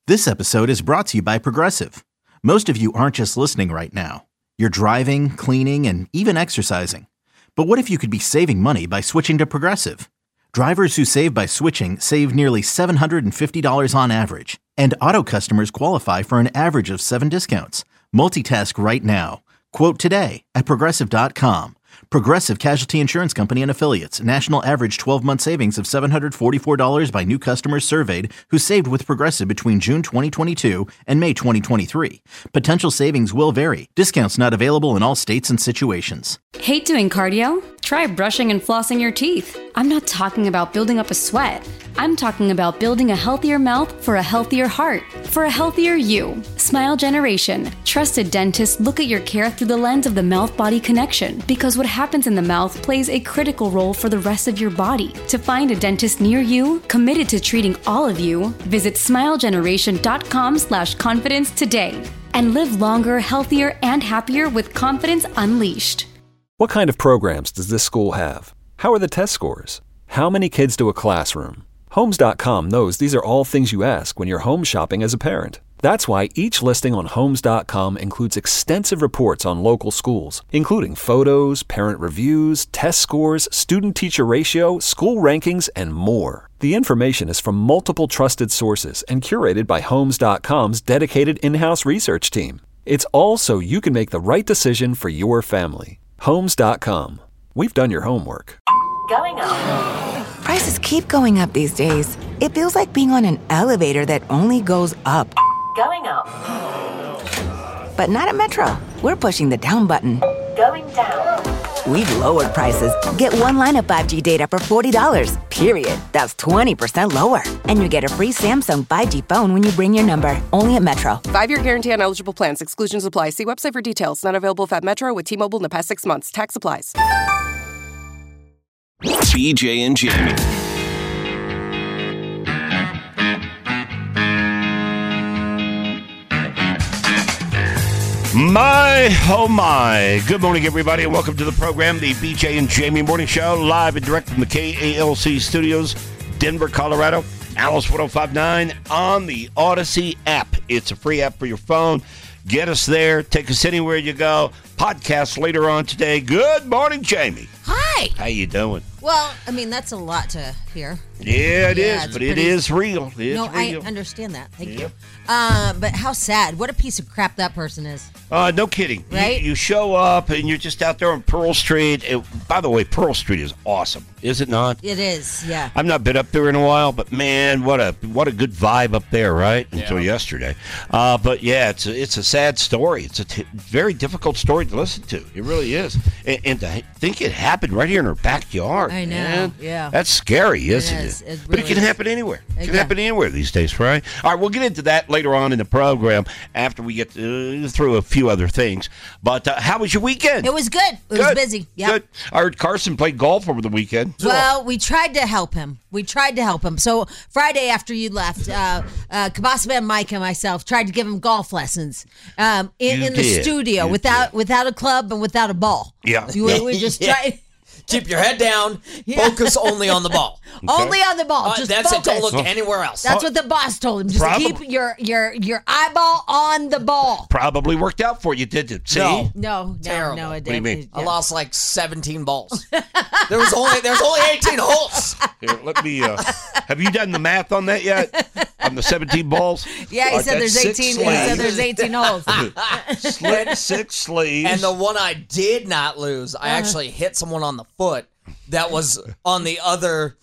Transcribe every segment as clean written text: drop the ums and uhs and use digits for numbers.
This episode is brought to you by Progressive. Most of you aren't just listening right now. You're driving, cleaning, and even exercising. But what if you could be saving money by switching to Progressive? Drivers who save by switching save nearly $750 on average. And auto customers qualify for an average of 7 discounts. Multitask right now. Quote today at Progressive.com. Progressive Casualty Insurance Company and Affiliates. National average 12-month savings of $744 by new customers surveyed who saved with Progressive between June 2022 and May 2023. Potential savings will vary. Discounts not available in all states and situations. Hate doing cardio? Try brushing and flossing your teeth. I'm not talking about building up a sweat. I'm talking about building a healthier mouth for a healthier heart, for a healthier you. Smile Generation. Trusted dentists look at your care through the lens of the mouth-body connection because what happens in the mouth plays a critical role for the rest of your body. To find a dentist near you, committed to treating all of you, visit smilegeneration.com/confidence today and live longer, healthier, and happier with confidence unleashed. What kind of programs does this school have? How are the test scores? How many kids do a classroom? Homes.com knows these are all things you ask when you're home shopping as a parent. That's why each listing on Homes.com includes extensive reports on local schools, including photos, parent reviews, test scores, student-teacher ratio, school rankings, and more. The information is from multiple trusted sources and curated by Homes.com's dedicated in-house research team. It's all so you can make the right decision for your family. Homes.com. We've done your homework. Going up. Prices keep going up these days. It feels like being on an elevator that only goes up. Going up. But not at Metro. We're pushing the down button. Going down. We've lowered prices. Get one line of 5G data for $40, period. That's 20% lower. And you get a free Samsung 5G phone when you bring your number. Only at Metro. 5-year guarantee on eligible plans. Exclusions apply. See website for details. Not available if at Metro with T-Mobile in the past 6 months. Tax applies. BJ and Jamie. My, oh my. Good morning, everybody, and welcome to the program, the BJ and Jamie Morning Show, live and direct from the KALC studios, Denver, Colorado. Alice 1059 on the Odyssey app. It's a free app for your phone. Get us there. Take us anywhere you go. Podcast later on today. Good morning, Jamie. Hi. How you doing? Well, I mean, that's a lot to hear. Yeah, it is, but it is real. It's real. I understand that. Thank you. But how sad. What a piece of crap that person is. No kidding. Right? You show up and you're just out there on Pearl Street. By the way, Pearl Street is awesome, is it not? It is, yeah. I've not been up there in a while, but man, what a good vibe up there, right? Yeah. Until yesterday. But yeah, it's a sad story. It's a very difficult story to listen to. It really is. And to think it happened right here in her backyard. I know, man. yeah. That's scary, isn't it? Really but it can happen anywhere. It can happen anywhere these days, right? All right, we'll get into that later on in the program after we get through a few other things. But how was your weekend? It was good. It was busy. Yeah. Good. I heard Carson played golf over the weekend. Well, we tried to help him. So Friday after you left, Kabasa Man Mike and myself tried to give him golf lessons in the studio without a club and without a ball. Yeah. We just tried. Keep your head down. Focus only on the ball. Okay. Only on the ball. Just that's focus. it. Don't look anywhere else. That's what the boss told him. Just keep your eyeball on the ball. Probably worked out for you, did it? See? No, terrible. No, it didn't. What do you mean? I lost like 17 balls. There's only 18 holes. Here, let me. Have you done the math on that yet? On the 17 balls? Yeah, he said there's 18. He said there's 18 holes. Slit 6 sleeves. And the one I did not lose, I actually hit someone on the foot that was on the other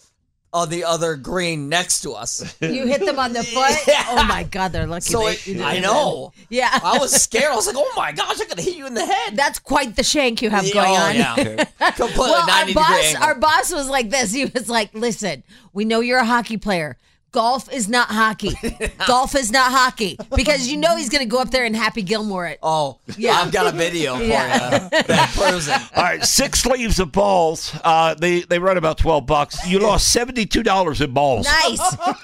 green next to us. You hit them on the foot? Yeah. Oh my God, they're lucky. I know. Yeah. I was scared. I was like, oh my gosh, I could hit you in the head. That's quite the shank you have going on. Yeah. Completely well, 90-degree angle. Our boss was like this. He was like, listen, we know you're a hockey player. Golf is not hockey. Golf is not hockey. Because you know he's going to go up there and Happy Gilmore it. Oh, yeah. I've got a video for you. That proves it. All right, 6 sleeves of balls. They run about $12. You lost $72 in balls. Nice.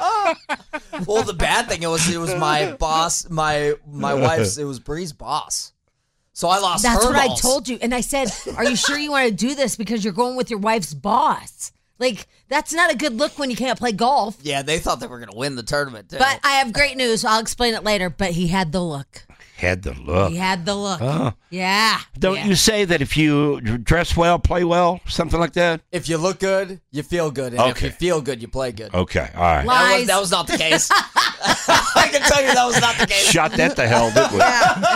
Well, the bad thing it was my boss, my wife's, it was Bree's boss. So I lost That's her what balls. I told you. And I said, are you sure you want to do this because you're going with your wife's boss? Like, that's not a good look when you can't play golf. Yeah, they thought they were going to win the tournament, too. But I have great news. I'll explain it later. But he had the look. Had the look. He had the look. Oh. Yeah. Don't you say that if you dress well, play well, something like that? If you look good, you feel good. And if you feel good, you play good. Okay, all right. Lies. That was not the case. I can tell you that was not the case. Shot that to hell, didn't we?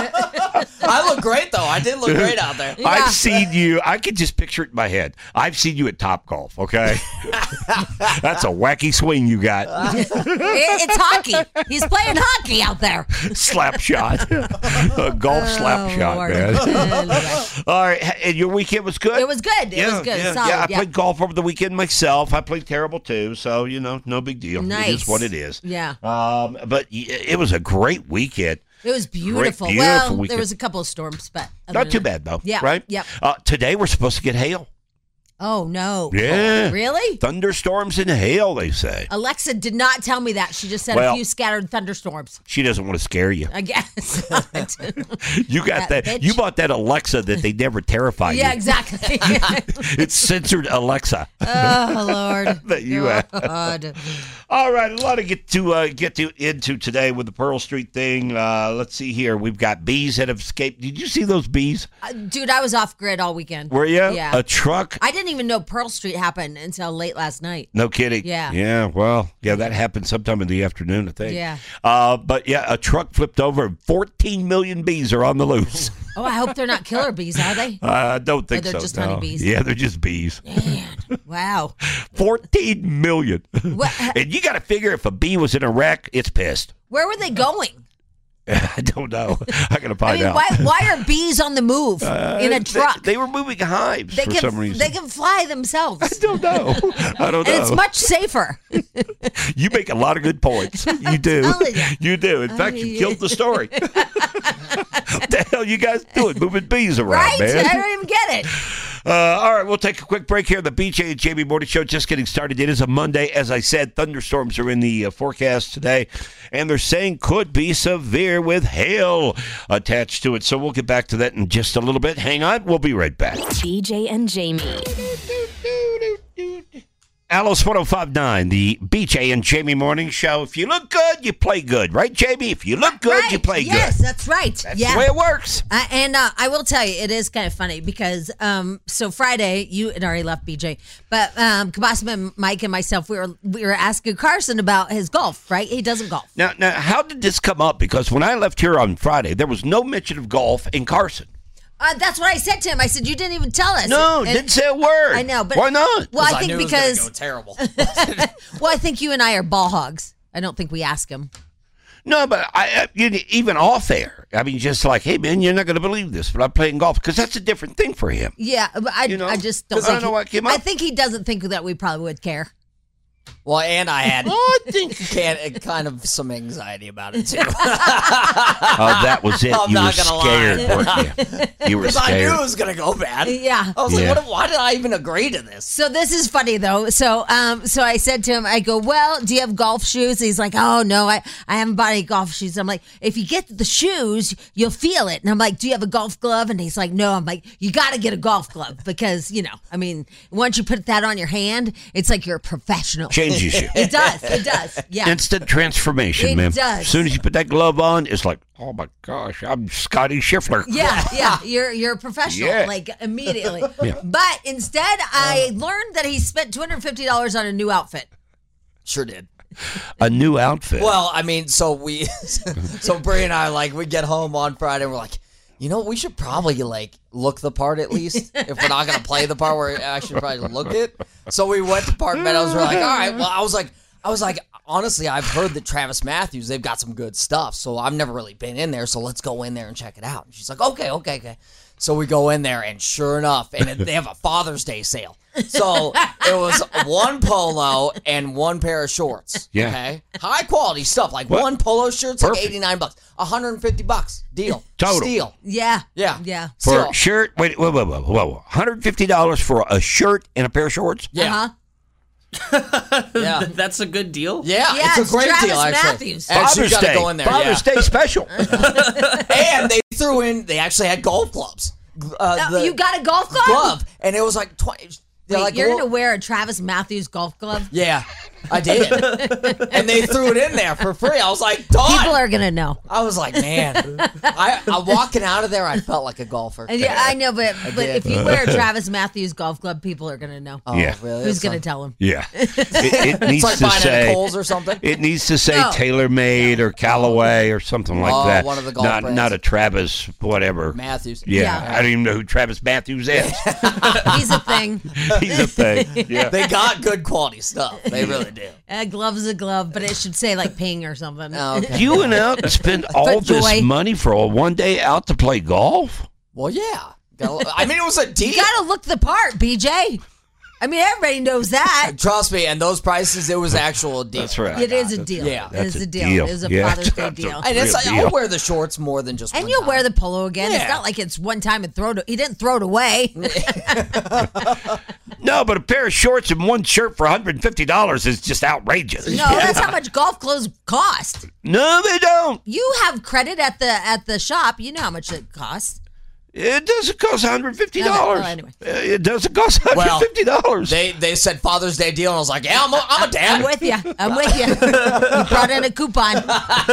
I look great, though. I did look great out there. I've seen you. I can just picture it in my head. I've seen you at Topgolf, okay? That's a wacky swing you got. It's hockey. He's playing hockey out there. Slap shot. A golf slap shot, Lord. man. Anyway. All right. And your weekend was good? It was good. It was good. Yeah, Solid. I played golf over the weekend myself. I played terrible, too. So, no big deal. Nice. It is what it is. Yeah. But it was a great weekend. It was beautiful. Beautiful Well, weekend. there was a couple of storms, but Not too bad, though. Yeah. Right? Yep. Today, we're supposed to get hail. Oh, no. Yeah. Really? Thunderstorms and hail, they say. Alexa did not tell me that. She just said Well, a few scattered thunderstorms. She doesn't want to scare you. I guess. You got that. bitch. You bought that Alexa that they never terrify you. Yeah, exactly. It's censored Alexa. Oh, Lord. That you have. God. All right, a lot to get into today with the Pearl Street thing. Let's see here. We've got bees that have escaped. Did you see those bees? Dude, I was off grid all weekend. Were you? Yeah. A truck? I didn't even know Pearl Street happened until late last night. No kidding. Yeah. Yeah. Well, yeah, that happened sometime in the afternoon, I think. Yeah. But yeah, a truck flipped over. 14 million bees are on the loose. Oh, I hope they're not killer bees, are they? I don't think they're so. just no. honeybees? Yeah, they're just bees. Man, wow. 14 million. What- And you got to figure if a bee was in a wreck, it's pissed. Where were they going? I don't know. I got to find out. Why are bees on the move in a truck? They were moving hives for some reason. They can fly themselves. I don't know. And it's much safer. You make a lot of good points. You do. telling you. You do. In fact, you killed the story. What the hell you guys doing? Moving bees around, Right? man. I don't even get it. All right, we'll take a quick break here. The BJ and Jamie Morning Show just getting started. It is a Monday. As I said, thunderstorms are in the forecast today, and they're saying could be severe with hail attached to it. So we'll get back to that in just a little bit. Hang on. We'll be right back. BJ and Jamie. Alice 105.9, the BJ and Jamie Morning Show. If you look good, you play good. Right, Jamie? If you look good, you play Yes, good. that's right. That's the way it works. And I will tell you, it is kind of funny because so Friday, you had already left BJ, but Kabasman, Mike, and myself, we were asking Carson about his golf, right? He doesn't golf. Now, how did this come up? Because when I left here on Friday, there was no mention of golf in Carson. That's what I said to him. I said, you didn't even tell us. No, And- didn't say a word. I know, but why not? Well, I knew think it was gonna because go terrible. well, I think you and I are ball hogs. I don't think we ask him. No, but even off air, I mean, just like, hey, man, you're not going to believe this, but I'm playing golf because that's a different thing for him. Yeah, but I just don't. 'Cause I don't know what came up. I think he doesn't think that we probably would care. Well, and I had I think kind of some anxiety about it, too. that was it. I'm You were not gonna scared, lie. weren't you? You were Because I knew scared. it was going to go bad. Yeah. I was Yeah. like, why did I even agree to this? So this is funny though. So I said to him, I go, well, do you have golf shoes? And he's like, oh no, I haven't bought any golf shoes. I'm like, if you get the shoes, you'll feel it. And I'm like, do you have a golf glove? And he's like, no. I'm like, you got to get a golf glove because once you put that on your hand, it's like you're a professional. Changes you. It does. It does. Yeah. Instant transformation, It man. does. As soon as you put that glove on, it's like, oh my gosh, I'm Scotty Scheffler. Yeah, you're a professional, Yeah. like immediately. Yeah. But instead, I learned that he spent $250 on a new outfit. Sure did. A new outfit. Well, I mean, so Bree and I, we get home on Friday and we're like, we should probably look the part at least. If we're not going to play the part, we're actually probably look it. So we went to Park Meadows. We're like, all right. Well, I was like, honestly, I've heard that Travis Matthews, they've got some good stuff. So I've never really been in there. So let's go in there and check it out. And she's like, okay. So we go in there and sure enough, and they have a Father's Day sale. So it was one polo and one pair of shorts. Yeah. Okay. High quality stuff. Like one polo shirt's like $89. $150. Deal. Total. Steal. Yeah. Yeah. For a shirt, wait, whoa. $150 for a shirt and a pair of shorts? Yeah. Yeah. That's a good deal. Yeah, Yeah, it's a great Travis deal, actually. Matthews. And Father's you gotta Day. go in there. Father's Day special. And they actually had golf clubs. You got a golf glove? And it was like 20. They're Wait, like, you're well- going to wear a Travis Matthews golf glove? Yeah, I did. And they threw it in there for free. I was like, done. People are going to know. I was like, man. I'm walking out of there, I felt like a golfer. And yeah, I know, but did. if you wear a Travis Matthews golf glove, people are going to know. Oh, Yeah. really? Who's going to tell them? Yeah. It needs It's like to buying say at Kohl's or something. It needs to say No. TaylorMade or Callaway or something like Oh, that. one of the golf not brands. not a Travis whatever. Matthews. Yeah. Yeah. I don't even know who Travis Matthews is. He's a thing. He's a thing. Yeah. They got good quality stuff. They really do. A glove's a glove, but it should say like Ping or something. Oh, okay. You went out and spent all this Joy. money for a one day out to play golf? Well, yeah. I mean, it was a deal. You got to look the part, BJ. I mean, everybody knows that. Trust me, and those prices, it was actual deal. That's right. It is a deal. Yeah. It is That's a a deal. deal. It is a Yeah. Father's Day That's a- deal. And it's like, Real deal. I'll wear the shorts more than just And one you'll time. wear the polo again. It's Yeah. not like it's one time and he didn't throw it away. No, but a pair of shorts and one shirt for $150 is just outrageous. No, that's how much golf clothes cost. No, they don't. You have credit at the shop. You know how much it costs. It doesn't cost $150. Well, anyway. It doesn't cost $150. They said Father's Day deal, and I was like, yeah, I'm a dad. I'm with you. I'm with you. You brought in a coupon.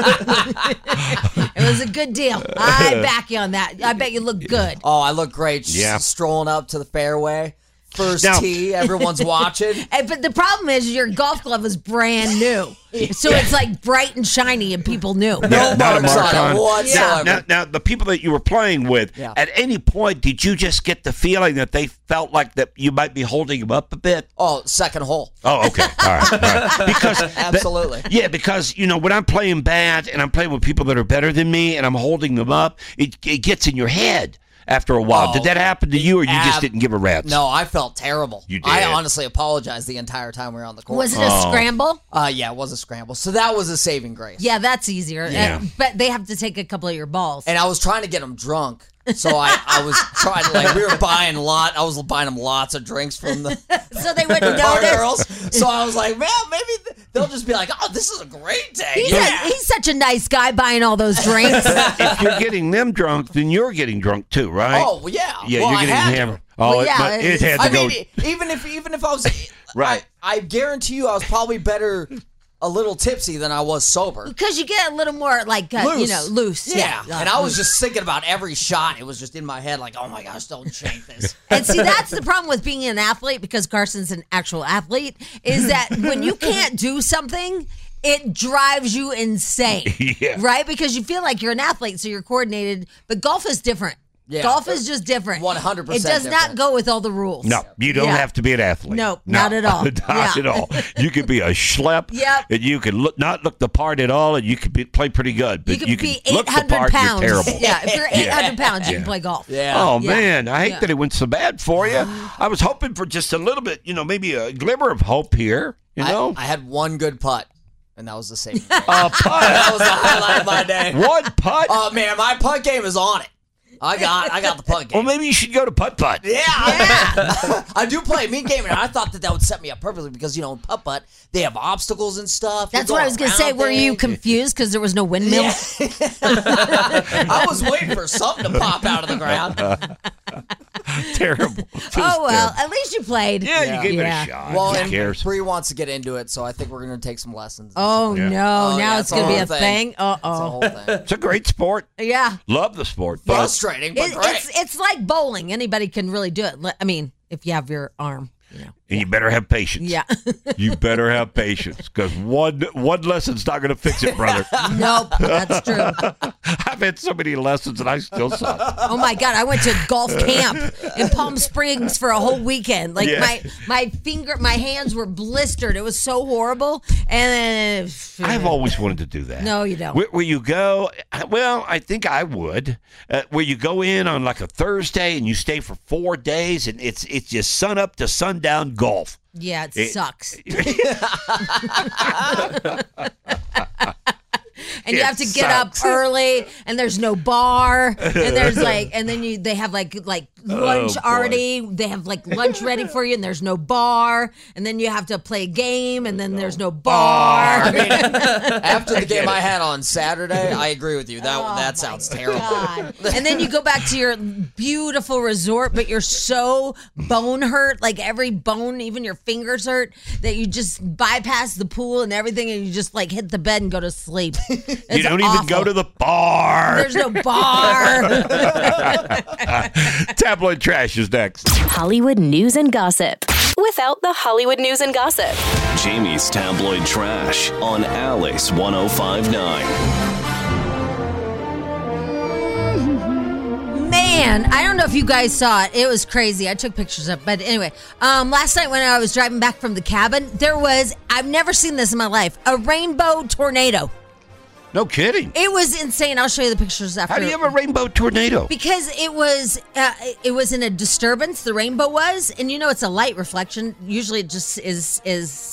It was a good deal. I back you on that. I bet you look good. Oh, I look great. Yeah. Strolling up to the fairway. First Now- tee, everyone's watching. But the problem is your golf glove is brand new. So it's like bright and shiny and people knew. No not a marks mark on on. it whatsoever. Now, the people that you were playing with, Yeah. at any point, did you just get the feeling that they felt like that you might be holding them up a bit? Oh, second hole. Oh, okay. All right. Because Absolutely. because, when I'm playing bad and I'm playing with people that are better than me and I'm holding them up, it gets in your head after a while. Oh, Did that happen to you, or you just didn't give a rat's? No, I felt terrible. You did? I honestly apologized the entire time we were on the course. Was it a scramble? Yeah, it was a scramble. So that was a saving grace. Yeah, that's easier. Yeah. But they have to take a couple of your balls. And I was trying to get them drunk. So I was trying to, we were buying I was buying them lots of drinks from the So they wouldn't bar notice. girls. So I was like, man, maybe they'll just be like, oh, this is a great day. He's such a nice guy buying all those drinks. If you're getting them drunk, then you're getting drunk too, right? Oh, well, yeah. Yeah, well, you're I getting had to. hammered. Oh, Well, yeah, it had to I go. mean, even if I was Right. I guarantee you I was probably better a little tipsy than I was sober. Because you get a little more like, loose. Yeah. And I was just thinking about every shot. It was just in my head like, oh my gosh, don't shank this. And see, that's the problem with being an athlete, because Carson's an actual athlete, is that when you can't do something, it drives you insane. Yeah. Right? Because you feel like you're an athlete, so you're coordinated. But golf is different. Yeah. Golf is just different. 100% It does not different. go with all the rules. No, you don't Yeah. have to be an athlete. No, not at all. Not Yeah. at all. You could be a schlep. Yep. And you could not look the part at all, and you could play pretty good. But You could be look the 800 part, pounds. You're terrible. Yeah, if you're 800 pounds, you Yeah. can play golf. Yeah. Oh, Yeah. man. I hate Yeah. that it went so bad for you. I was hoping for just a little bit, maybe a glimmer of hope here, I had one good putt, and that was the saving grace. A putt. That was the highlight of my day. One putt? Oh man, my putt game is on it. I got the putt Well, game. maybe you should go to putt-putt. Yeah. I do play a mean game, and I thought that would set me up perfectly because, in putt-putt, they have obstacles and stuff. That's You're what I was going to say. around Were you things. confused because there was no windmill? I was waiting for something to pop out of the ground. Terrible. Just Oh, well, terrible. at least you played. Yeah, you gave Yeah. it a shot. Well, Who and cares? Bree wants to get into it, so I think we're going to take some lessons. Oh, Yeah. no. Oh, now yeah, it's going to be a it's a whole thing. It's a Uh-oh. whole thing. It's a great sport. Yeah. Love the sport. But Frustrating, but great. It's like bowling. Anybody can really do it. I mean, if you have your arm. and you better have patience. Yeah. You better have patience, because one lesson's not going to fix it, brother. Nope, that's true. I've had so many lessons, and I still suck. Oh my God, I went to golf camp in Palm Springs for a whole weekend. Like Yeah. my hands were blistered. It was so horrible. And then I've always wanted to do that. No, you don't. Where you go, well, I think I would. Where you go in on like a Thursday and you stay for 4 days, and it's just sun up to sundown golf. Yeah, it sucks. and you have to get up early, and there's no bar, and there's and then they have like lunch already. They have like lunch ready for you, and there's no bar, and then you have to play a game, and then there's no bar. I mean, after the game I had on Saturday, I agree with you. That sounds terrible. God. And then you go back to your beautiful resort, but you're so bone hurt, like every bone, even your fingers hurt, that you just bypass the pool and everything, and you just like hit the bed and go to sleep. You don't even go to the bar. There's no bar. Tabloid trash is next. Hollywood news and gossip without the Hollywood news and gossip. Jamie's tabloid trash on Alice 105.9. Man, I don't know if you guys saw it. It was crazy. I took pictures of it. But anyway, last night when I was driving back from the cabin, I've never seen this in my life, a rainbow tornado. No kidding. It was insane. I'll show you the pictures after. How do you have a rainbow tornado? Because it was in a disturbance, the rainbow was, and it's a light reflection. Usually it just is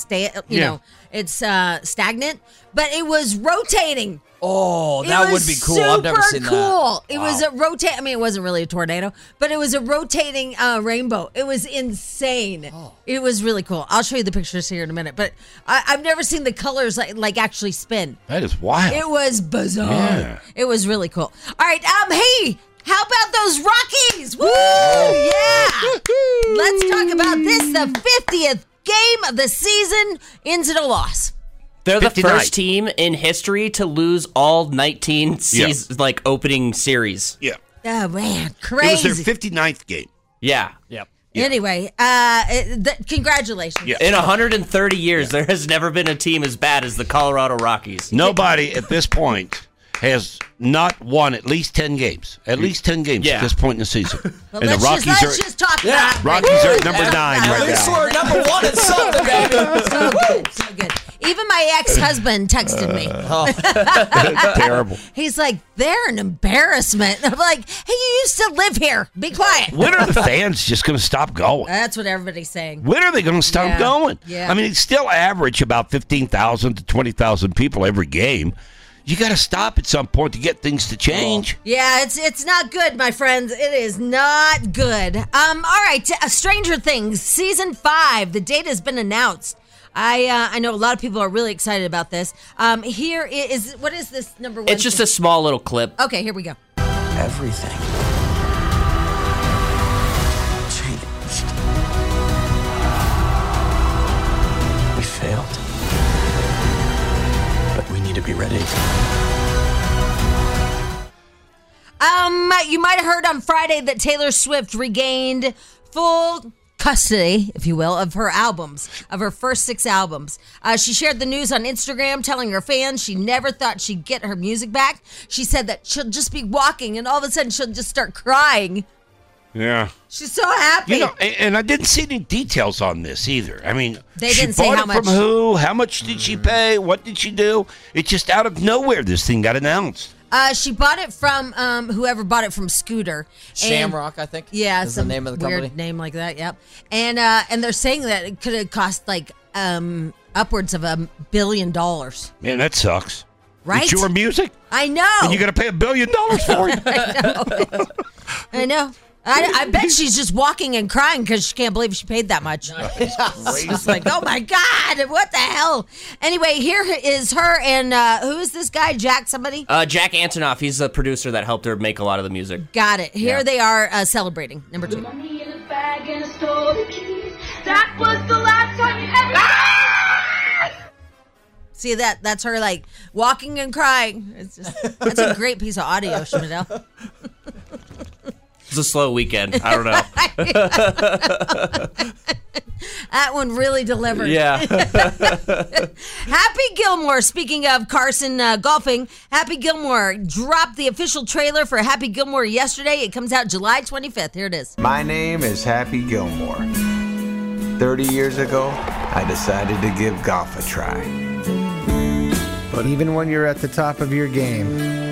it's stagnant, but it was rotating. Oh, that would be cool. I've never seen that. Cool. It was a rotate. I mean, it wasn't really a tornado, but it was a rotating rainbow. It was insane. Oh. It was really cool. I'll show you the pictures here in a minute, but I've never seen the colors like actually spin. That is wild. It was bizarre. Yeah. It was really cool. All right. Hey, how about those Rockies? Woo! Yeah. Let's talk about this. The 50th game of the season ends in a loss. They're the first team in history to lose all 19 opening series. Yeah. Oh, man. Crazy. It was their 59th game. Yeah. Yep. Yeah. Anyway, congratulations. Yeah. In 130 years, there has never been a team as bad as the Colorado Rockies. Nobody at this point has not won at least 10 games. At least 10 games at this point in the season. Well, and the Rockies let's just talk about Rockies are at number 9 right now. At least we're number 1 in something, baby. So good. So good. Even my ex-husband texted me. Terrible. He's like, they're an embarrassment. I'm like, hey, you used to live here. Be quiet. When are the fans just going to stop going? That's what everybody's saying. When are they going to stop going? Yeah. I mean, it's still average about 15,000 to 20,000 people every game. You got to stop at some point to get things to change. Yeah, it's not good, my friends. It is not good. All right, Stranger Things season 5. The date has been announced. I know a lot of people are really excited about this. Here is what is this number 1? It's just a small little clip. Okay, here we go. Everything changed. We failed. But we need to be ready. You might have heard on Friday that Taylor Swift regained full custody, if you will, of her albums, of her first 6 albums. She shared the news on Instagram, telling her fans she never thought she'd get her music back. She said that she'll just be walking, and all of a sudden she'll just start crying. Yeah. She's so happy. And I didn't see any details on this either. I mean, they she didn't say bought how it much. from who? How much did she pay? What did she do? It's just out of nowhere this thing got announced. She bought it from whoever bought it from Scooter. Shamrock, I think. Yeah, is the name of the company. Weird name like that. Yep. And they're saying that it could have cost like upwards of $1 billion. Man, that sucks. Right? It's your music. I know. And you got to pay $1 billion for it. I know. I bet she's just walking and crying because she can't believe she paid that much. She's like, oh my God, what the hell? Anyway, here is her and who is this guy? Jack somebody? Jack Antonoff. He's the producer that helped her make a lot of the music. Got it. Here they are celebrating. Number 2. Money in a bag and I stole the keys. That was the last time you ever... See that's her like walking and crying. That's a great piece of audio, Schmidl. It's a slow weekend. I don't know. That one really delivered. Yeah. Happy Gilmore, speaking of Carson golfing, Happy Gilmore dropped the official trailer for Happy Gilmore yesterday. It comes out July 25th. Here it is. My name is Happy Gilmore. 30 years ago, I decided to give golf a try. But even when you're at the top of your game,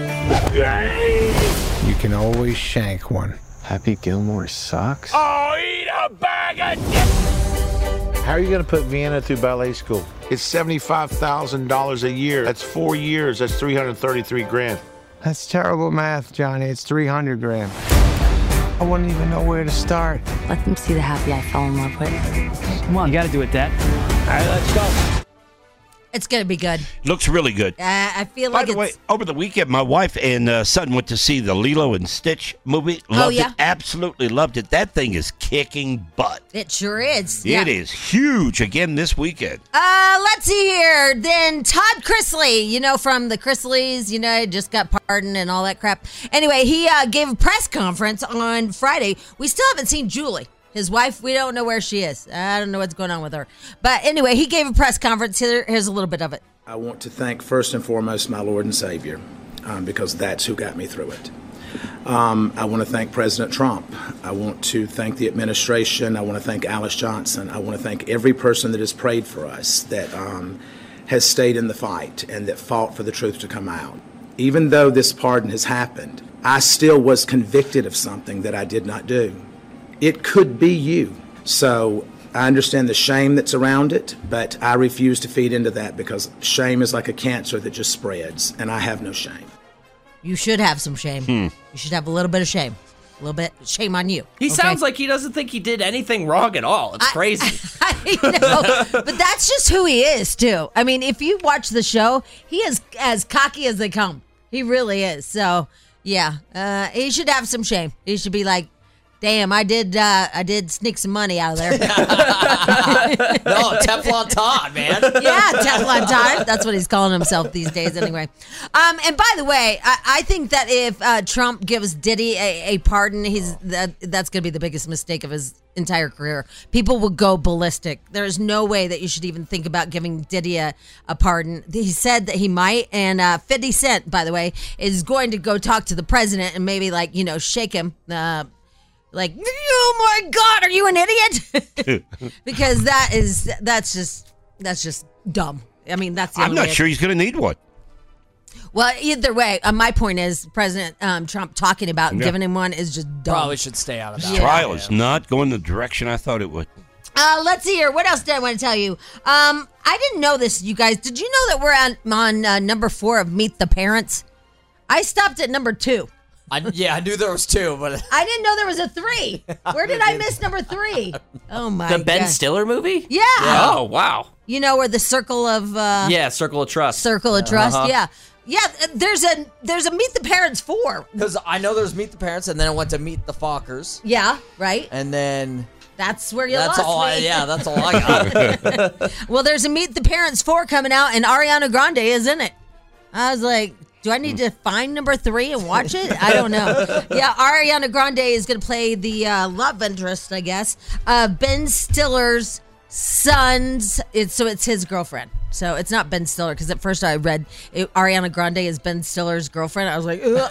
you can always shank one. Happy Gilmore sucks? Oh, eat a bag of dicks! How are you going to put Vienna through ballet school? It's $75,000 a year. That's 4 years. That's $333,000. That's terrible math, Johnny. It's $300,000. I wouldn't even know where to start. Let them see the happy I fell in love with. Come on, you got to do it, Dad. All right, let's go. It's going to be good. Looks really good. I feel By like the way, over the weekend, my wife and son went to see the Lilo and Stitch movie. Loved it. Absolutely loved it. That thing is kicking butt. It sure is. It is huge again this weekend. Let's see here. Then Todd Chrisley, from the Chrisleys, just got pardoned and all that crap. Anyway, he gave a press conference on Friday. We still haven't seen Julie. His wife, we don't know where she is. I don't know what's going on with her. But anyway, he gave a press conference. Here's a little bit of it. I want to thank first and foremost my Lord and Savior, because that's who got me through it. I want to thank President Trump. I want to thank the administration. I want to thank Alice Johnson. I want to thank every person that has prayed for us, that has stayed in the fight and that fought for the truth to come out. Even though this pardon has happened, I still was convicted of something that I did not do. It could be you. So I understand the shame that's around it, but I refuse to feed into that because shame is like a cancer that just spreads, and I have no shame. You should have some shame. You should have a little bit of shame. A little bit shame on you. He sounds like he doesn't think he did anything wrong at all. It's crazy. I know, but that's just who he is, too. I mean, if you watch the show, he is as cocky as they come. He really is. So, yeah, he should have some shame. He should be like, damn, I did sneak some money out of there. No, Teflon Todd, man. Yeah, Teflon Todd. That's what he's calling himself these days anyway. And by the way, I think that if Trump gives Diddy a pardon, that's going to be the biggest mistake of his entire career. People will go ballistic. There's no way that you should even think about giving Diddy a pardon. He said that he might, and 50 Cent, by the way, is going to go talk to the president and maybe shake him. Like, oh my God, are you an idiot? Because that's just dumb. I mean, that's the I'm only not way sure he's going to need one. Well, either way, my point is President Trump talking about giving him one is just dumb. Probably should stay out of that. This trial is not going the direction I thought it would. Let's see here. What else did I want to tell you? I didn't know this, you guys. Did you know that we're on number 4 of Meet the Parents? I stopped at number 2. I knew there was 2, but I didn't know there was a 3. Where did I miss number 3? Oh my God. The Ben Stiller movie? Yeah. Oh, wow. Where the circle of Circle of Trust. Circle of Trust. Yeah. There's a Meet the Parents 4. Because I know there's Meet the Parents, and then I went to Meet the Fockers. Yeah, right. And then that's where you lost me. That's all I got. Well, there's a Meet the Parents 4 coming out, and Ariana Grande is in it. I was like, do I need to find number 3 and watch it? I don't know. Yeah, Ariana Grande is going to play the love interest, I guess. Ben Stiller's son's. It's his girlfriend. So it's not Ben Stiller, because at first I read Ariana Grande is Ben Stiller's girlfriend. I was like, no,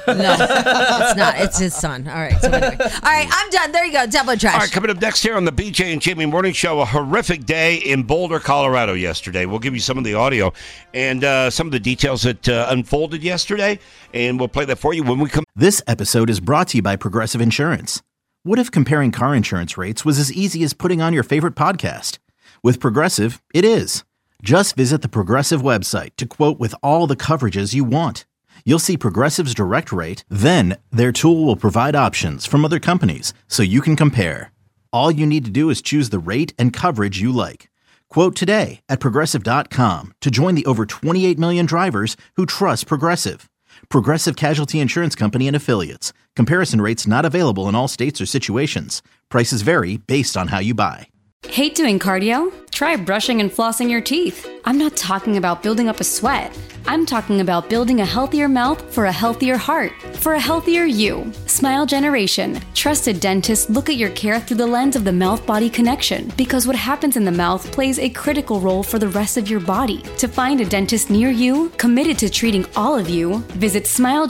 it's not. It's his son. All right. So anyway. All right, I'm done. There you go. Teflon Trash. All right, coming up next here on the BJ and Jamie Morning Show, a horrific day in Boulder, Colorado yesterday. We'll give you some of the audio and some of the details that unfolded yesterday, and we'll play that for you when we come. This episode is brought to you by Progressive Insurance. What if comparing car insurance rates was as easy as putting on your favorite podcast? With Progressive, it is. Just visit the Progressive website to quote with all the coverages you want. You'll see Progressive's direct rate, then their tool will provide options from other companies so you can compare. All you need to do is choose the rate and coverage you like. Quote today at Progressive.com to join the over 28 million drivers who trust Progressive. Progressive Casualty Insurance Company and Affiliates. Comparison rates not available in all states or situations. Prices vary based on how you buy. Hate doing cardio? Try brushing and flossing your teeth. I'm not talking about building up a sweat. I'm talking about building a healthier mouth for a healthier heart, for a healthier you. Smile Generation. Trusted dentists look at your care through the lens of the mouth-body connection, because what happens in the mouth plays a critical role for the rest of your body. To find a dentist near you, committed to treating all of you, visit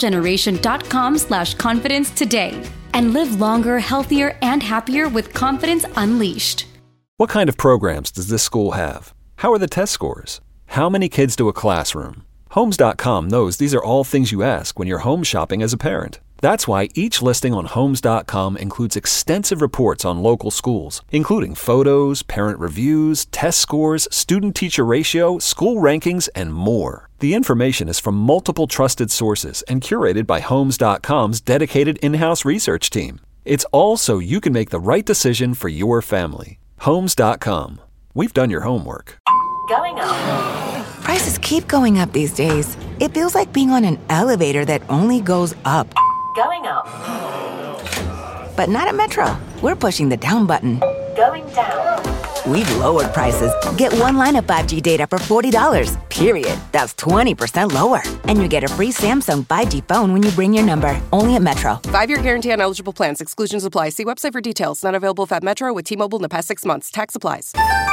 smilegeneration.com/confidence today and live longer, healthier, and happier with confidence unleashed. What kind of programs does this school have? How are the test scores? How many kids to a classroom? Homes.com knows these are all things you ask when you're home shopping as a parent. That's why each listing on Homes.com includes extensive reports on local schools, including photos, parent reviews, test scores, student-teacher ratio, school rankings, and more. The information is from multiple trusted sources and curated by Homes.com's dedicated in-house research team. It's all so you can make the right decision for your family. Homes.com. We've done your homework. Going up. Prices keep going up these days. It feels like being on an elevator that only goes up. Going up. But not at Metro. We're pushing the down button. Going down. We've lowered prices. Get one line of 5G data for $40, period. That's 20% lower. And you get a free Samsung 5G phone when you bring your number. Only at Metro. 5-year guarantee on eligible plans. Exclusions apply. See website for details. Not available at Metro with T-Mobile in the past 6 months. Tax applies.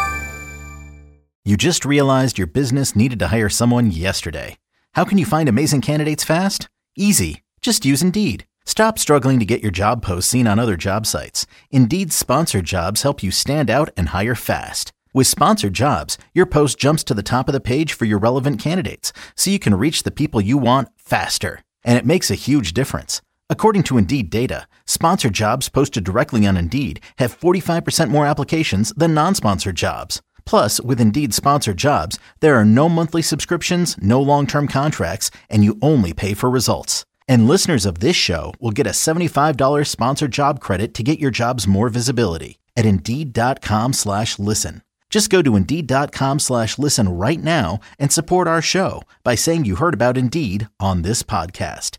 You just realized your business needed to hire someone yesterday. How can you find amazing candidates fast? Easy. Just use Indeed. Stop struggling to get your job posts seen on other job sites. Indeed's sponsored jobs help you stand out and hire fast. With sponsored jobs, your post jumps to the top of the page for your relevant candidates, so you can reach the people you want faster. And it makes a huge difference. According to Indeed data, sponsored jobs posted directly on Indeed have 45% more applications than non-sponsored jobs. Plus, with Indeed sponsored jobs, there are no monthly subscriptions, no long-term contracts, and you only pay for results. And listeners of this show will get a $75 sponsored job credit to get your jobs more visibility at Indeed.com/listen. Just go to Indeed.com/listen right now and support our show by saying you heard about Indeed on this podcast.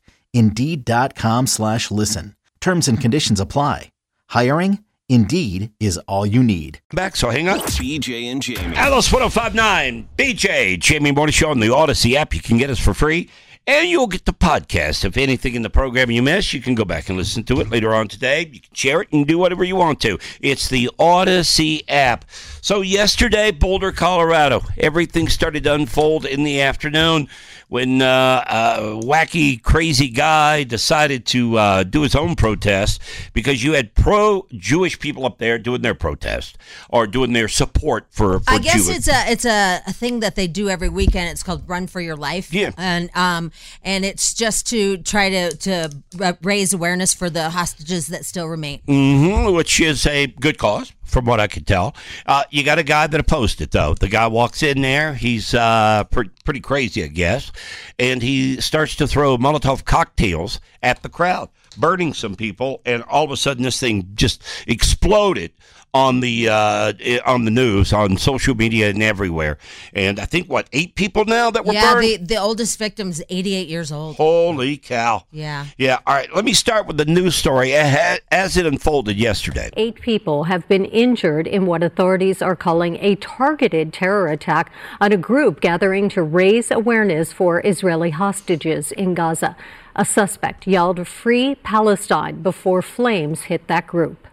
Indeed.com/listen. Terms and conditions apply. Hiring? Indeed is all you need. Back, so hang on. BJ and Jamie. Alice 1059, BJ, Jamie Morning Show on the Odyssey app. You can get us for free. And you'll get the podcast. If anything in the program you miss, you can go back and listen to it later on today. You can share it and do whatever you want to. It's the Odyssey app. So yesterday, Boulder, Colorado, everything started to unfold in the afternoon when a wacky, crazy guy decided to do his own protest because you had pro-Jewish people up there doing their protest or doing their support for I guess Jewish. it's a thing that they do every weekend. It's called Run for Your Life. Yeah. And it's just to try to raise awareness for the hostages that still remain. Mm-hmm, which is a good cause, from what I could tell. You got a guy that opposed it, though. The guy walks in there. He's pretty crazy, I guess. And he starts to throw Molotov cocktails at the crowd, burning some people. And all of a sudden, this thing just exploded on the news, on social media, and everywhere. And I think, 8 people now that were burned? Yeah, the oldest victim's 88 years old. Holy cow. Yeah. Yeah, all right, let me start with the news story as it unfolded yesterday. 8 people have been injured in what authorities are calling a targeted terror attack on a group gathering to raise awareness for Israeli hostages in Gaza. A suspect yelled, "Free Palestine," before flames hit that group.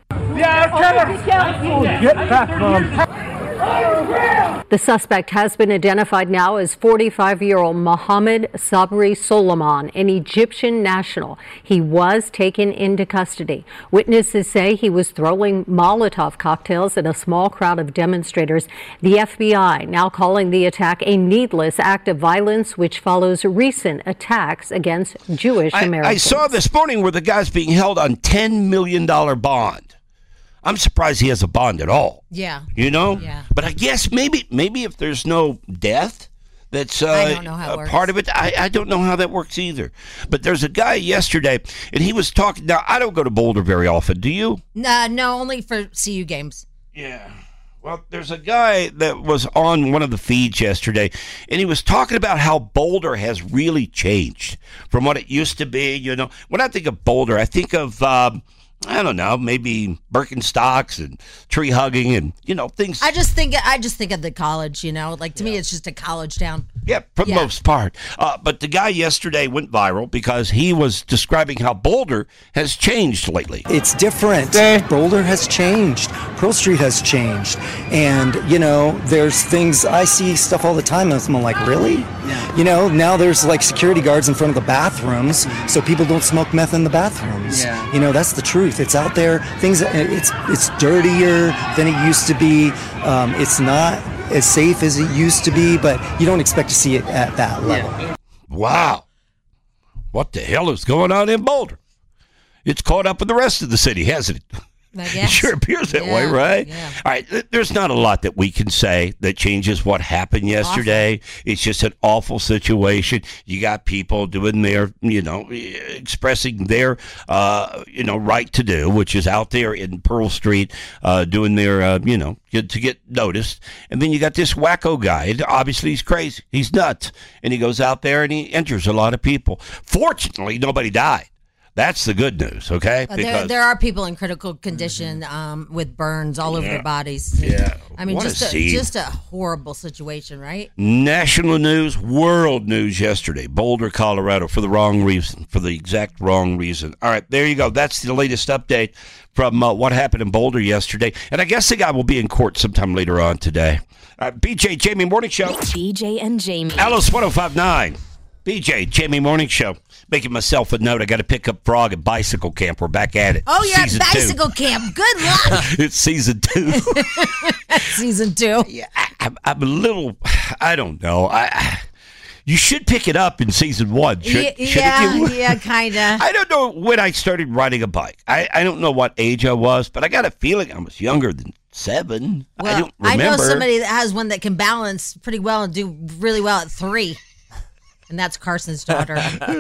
Get back, Mom. The suspect has been identified now as 45-year-old Mohammed Sabri Solomon, an Egyptian national. He was taken into custody. Witnesses say he was throwing Molotov cocktails at a small crowd of demonstrators. The FBI now calling the attack a needless act of violence, which follows recent attacks against Jewish Americans. I saw this morning where the guy's being held on $10 million bond. I'm surprised he has a bond at all. Yeah. You know? Yeah. But I guess maybe if there's no death, that's I don't know how it works. Part of it. I don't know how that works either. But there's a guy yesterday, and he was talking. Now, I don't go to Boulder very often. Do you? No, only for CU games. Yeah. Well, there's a guy that was on one of the feeds yesterday, and he was talking about how Boulder has really changed from what it used to be. You know, when I think of Boulder, I think of I don't know, maybe Birkenstocks and tree hugging and, things. I just think of the college, like to me, it's just a college town. Yeah, for the most part. But the guy yesterday went viral because he was describing how Boulder has changed lately. It's different. Boulder has changed. Pearl Street has changed. And, there's things, I see stuff all the time and I'm like, really? Yeah. Now there's like security guards in front of the bathrooms so people don't smoke meth in the bathrooms. Yeah. That's the truth. It's out there. It's dirtier than it used to be. It's not as safe as it used to be, but you don't expect to see it at that level. Wow. What the hell is going on in Boulder? It's caught up with the rest of the city, hasn't it? It sure appears that way, right? Yeah. All right, there's not a lot that we can say that changes what happened yesterday. It's just an awful situation. You got people doing their, expressing their, right to do, which is out there in Pearl Street, doing their, to get noticed. And then you got this wacko guy. And obviously, he's crazy. He's nuts. And he goes out there and he injures a lot of people. Fortunately, nobody died. That's the good news, okay? Because there are people in critical condition with burns all over their bodies. Yeah. I mean, What a scene. just a horrible situation, right? National news, world news yesterday. Boulder, Colorado, for the wrong reason, for the exact wrong reason. All right, there you go. That's the latest update from what happened in Boulder yesterday. And I guess the guy will be in court sometime later on today. BJ, Jamie Morning Show. BJ and Jamie. Alice 105.9. BJ, Jamie Morning Show. Making myself a note. I got to pick up Frog at bicycle camp. We're back at it. Oh, you're Season at bicycle camp. Good luck. It's season 2. Season 2. Yeah, I'm a little, I don't know. You should pick it up in season 1. Yeah, kind of. I don't know when I started riding a bike. I don't know what age I was, but I got a feeling I was younger than 7. Well, I don't remember. I know somebody that has one that can balance pretty well and do really well at 3. And that's Carson's daughter.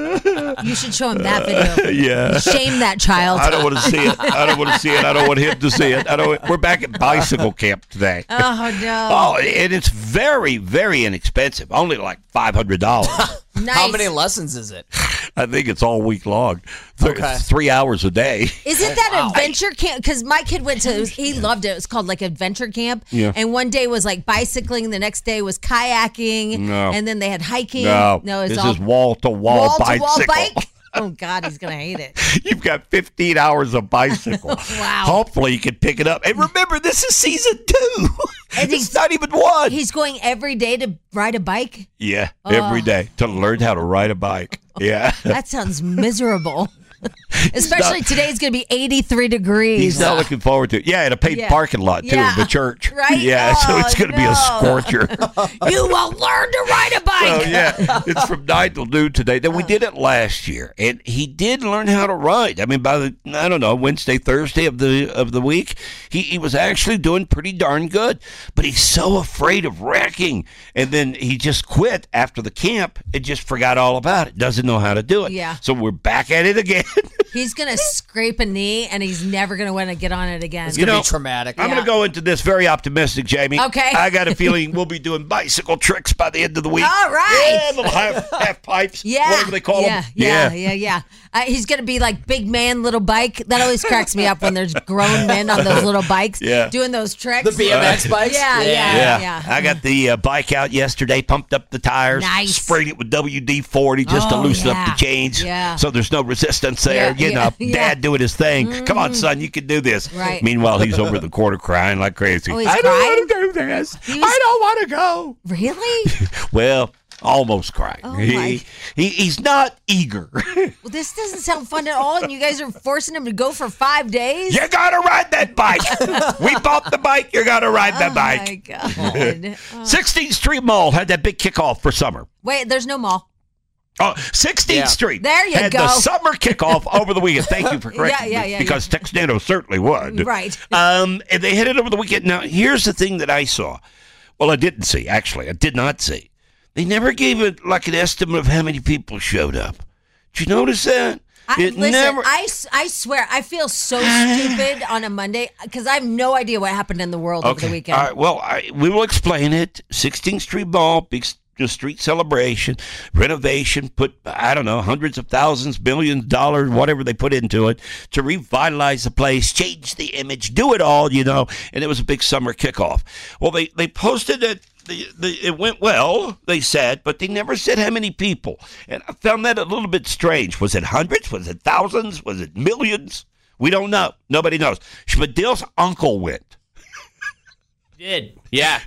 You should show him that video. Yeah. Shame that child. I don't want to see it. I don't want to see it. I don't want him to see it. We're back at bicycle camp today. Oh, no. Oh, and it's very, very inexpensive. Only like $500. Nice. How many lessons is it? I think it's all week long. It's 3 hours a day. Isn't that adventure camp? Because my kid went to, he loved it. It was called like adventure camp. Yeah. And one day was like bicycling. The next day was kayaking. No. And then they had hiking. No, it's this all is wall-to-wall bicycle. bike. Oh, God, he's going to hate it. You've got 15 hours of bicycle. Wow. Hopefully you can pick it up. And remember, this is season 2. And it's not even 1. He's going every day to ride a bike? Yeah, every day to learn how to ride a bike. Yeah. That sounds miserable. Especially today's going to be 83 degrees. He's not looking forward to it. Yeah, in a paid parking lot, too, of the church. Right? Yeah, so it's going to be a scorcher. You will learn to ride a bike. Oh, yeah. It's from 9 till noon today. Then we did it last year, and he did learn how to ride. I mean, by the, Wednesday, Thursday of the week, he was actually doing pretty darn good. But he's so afraid of wrecking. And then he just quit after the camp and just forgot all about it. Doesn't know how to do it. Yeah. So we're back at it again. He's going to scrape a knee, and he's never going to want to get on it again. It's going to be traumatic. I'm going to go into this very optimistic, Jamie. Okay. I got a feeling we'll be doing bicycle tricks by the end of the week. All right. Yeah, little half pipes. Yeah. Whatever they call them. Yeah. He's going to be like big man, little bike. That always cracks me up when there's grown men on those little bikes doing those tricks. The BMX bikes? Yeah. I got the bike out yesterday, pumped up the tires, sprayed it with WD-40 just to loosen up the chains so there's no resistance there. Dad doing his thing. Come on, son, you can do this. Right. Meanwhile, he's over the corner crying like crazy. Oh, he's I crying? don't want to do this. I don't want to go. Really? Well, almost crying. Oh, he's not eager. Well, this doesn't sound fun at all, and you guys are forcing him to go for 5 days? You got to ride that bike. We bought the bike. You got to ride that bike. Oh, my God. 16th Street Mall had that big kickoff for summer. Wait, there's no mall. Oh, 16th Street. There you had go. The summer kickoff over the weekend. Thank you for correcting me. Because Textano certainly would. Right. And they had it over the weekend. Now, here's the thing that I saw. Well, I didn't see, actually. I did not see. They never gave it like an estimate of how many people showed up. Did you notice that? I swear, I feel so stupid on a Monday because I have no idea what happened in the world over the weekend. All right, well, we will explain it. 16th Street Mall, big street celebration, renovation, put, I don't know, hundreds of thousands, $billions, whatever they put into it to revitalize the place, change the image, do it all, and it was a big summer kickoff. Well, they posted it. It went well, they said, but they never said how many people. And I found that a little bit strange. Was it hundreds? Was it thousands? Was it millions? We don't know. Nobody knows. Schmidl's uncle went. Did. Yeah.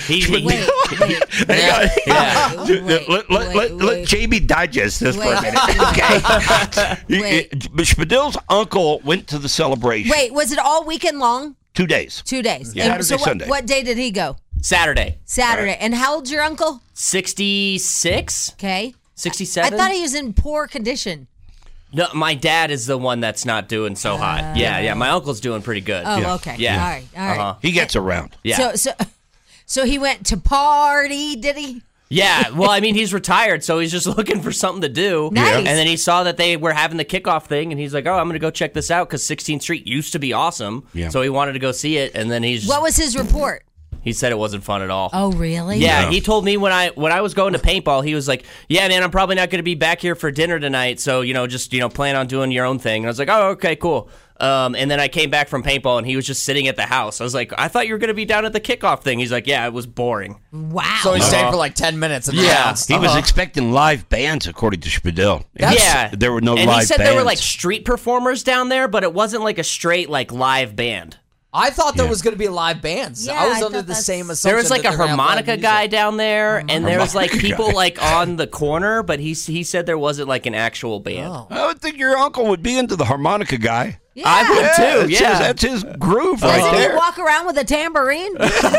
Let Jamie digest this for a minute. Okay. Schmidl's uncle went to the celebration. Wait, was it all weekend long? 2 days. 2 days. Yeah. So Sunday. what day did he go? Saturday. Right. And how old's your uncle? 66. Okay. 67? I thought he was in poor condition. No, my dad is the one that's not doing so hot. Yeah. My uncle's doing pretty good. Oh, okay. Yeah. All right. Uh-huh. He gets around. Yeah. So he went to party, did he? Yeah, well, I mean, he's retired, so he's just looking for something to do. Nice. And then he saw that they were having the kickoff thing, and he's like, oh, I'm going to go check this out, because 16th Street used to be awesome. Yeah. So he wanted to go see it, and then he's... What was his report? He said it wasn't fun at all. Oh, really? Yeah, he told me when I was going to paintball, he was like, yeah, man, I'm probably not going to be back here for dinner tonight, so, just, plan on doing your own thing. And I was like, oh, okay, cool. And then I came back from paintball, and he was just sitting at the house. I was like, I thought you were going to be down at the kickoff thing. He's like, yeah, it was boring. Wow. So he stayed for like 10 minutes. And He was expecting live bands, according to Spadil. Yeah. There were no and live he said bands. there were like street performers down there, but it wasn't like a straight like live band. I thought there was going to be live bands. Yeah, I was I under thought the that's- same assumption. There was like that a they're gonna have live harmonica music. guy down there, and there was like Harmonica people guy. like on the corner, but he said there wasn't like an actual band. I would think your uncle would be into the harmonica guy. Yeah. I would too. Yeah, That's his groove Doesn't right he there. walk around with a tambourine?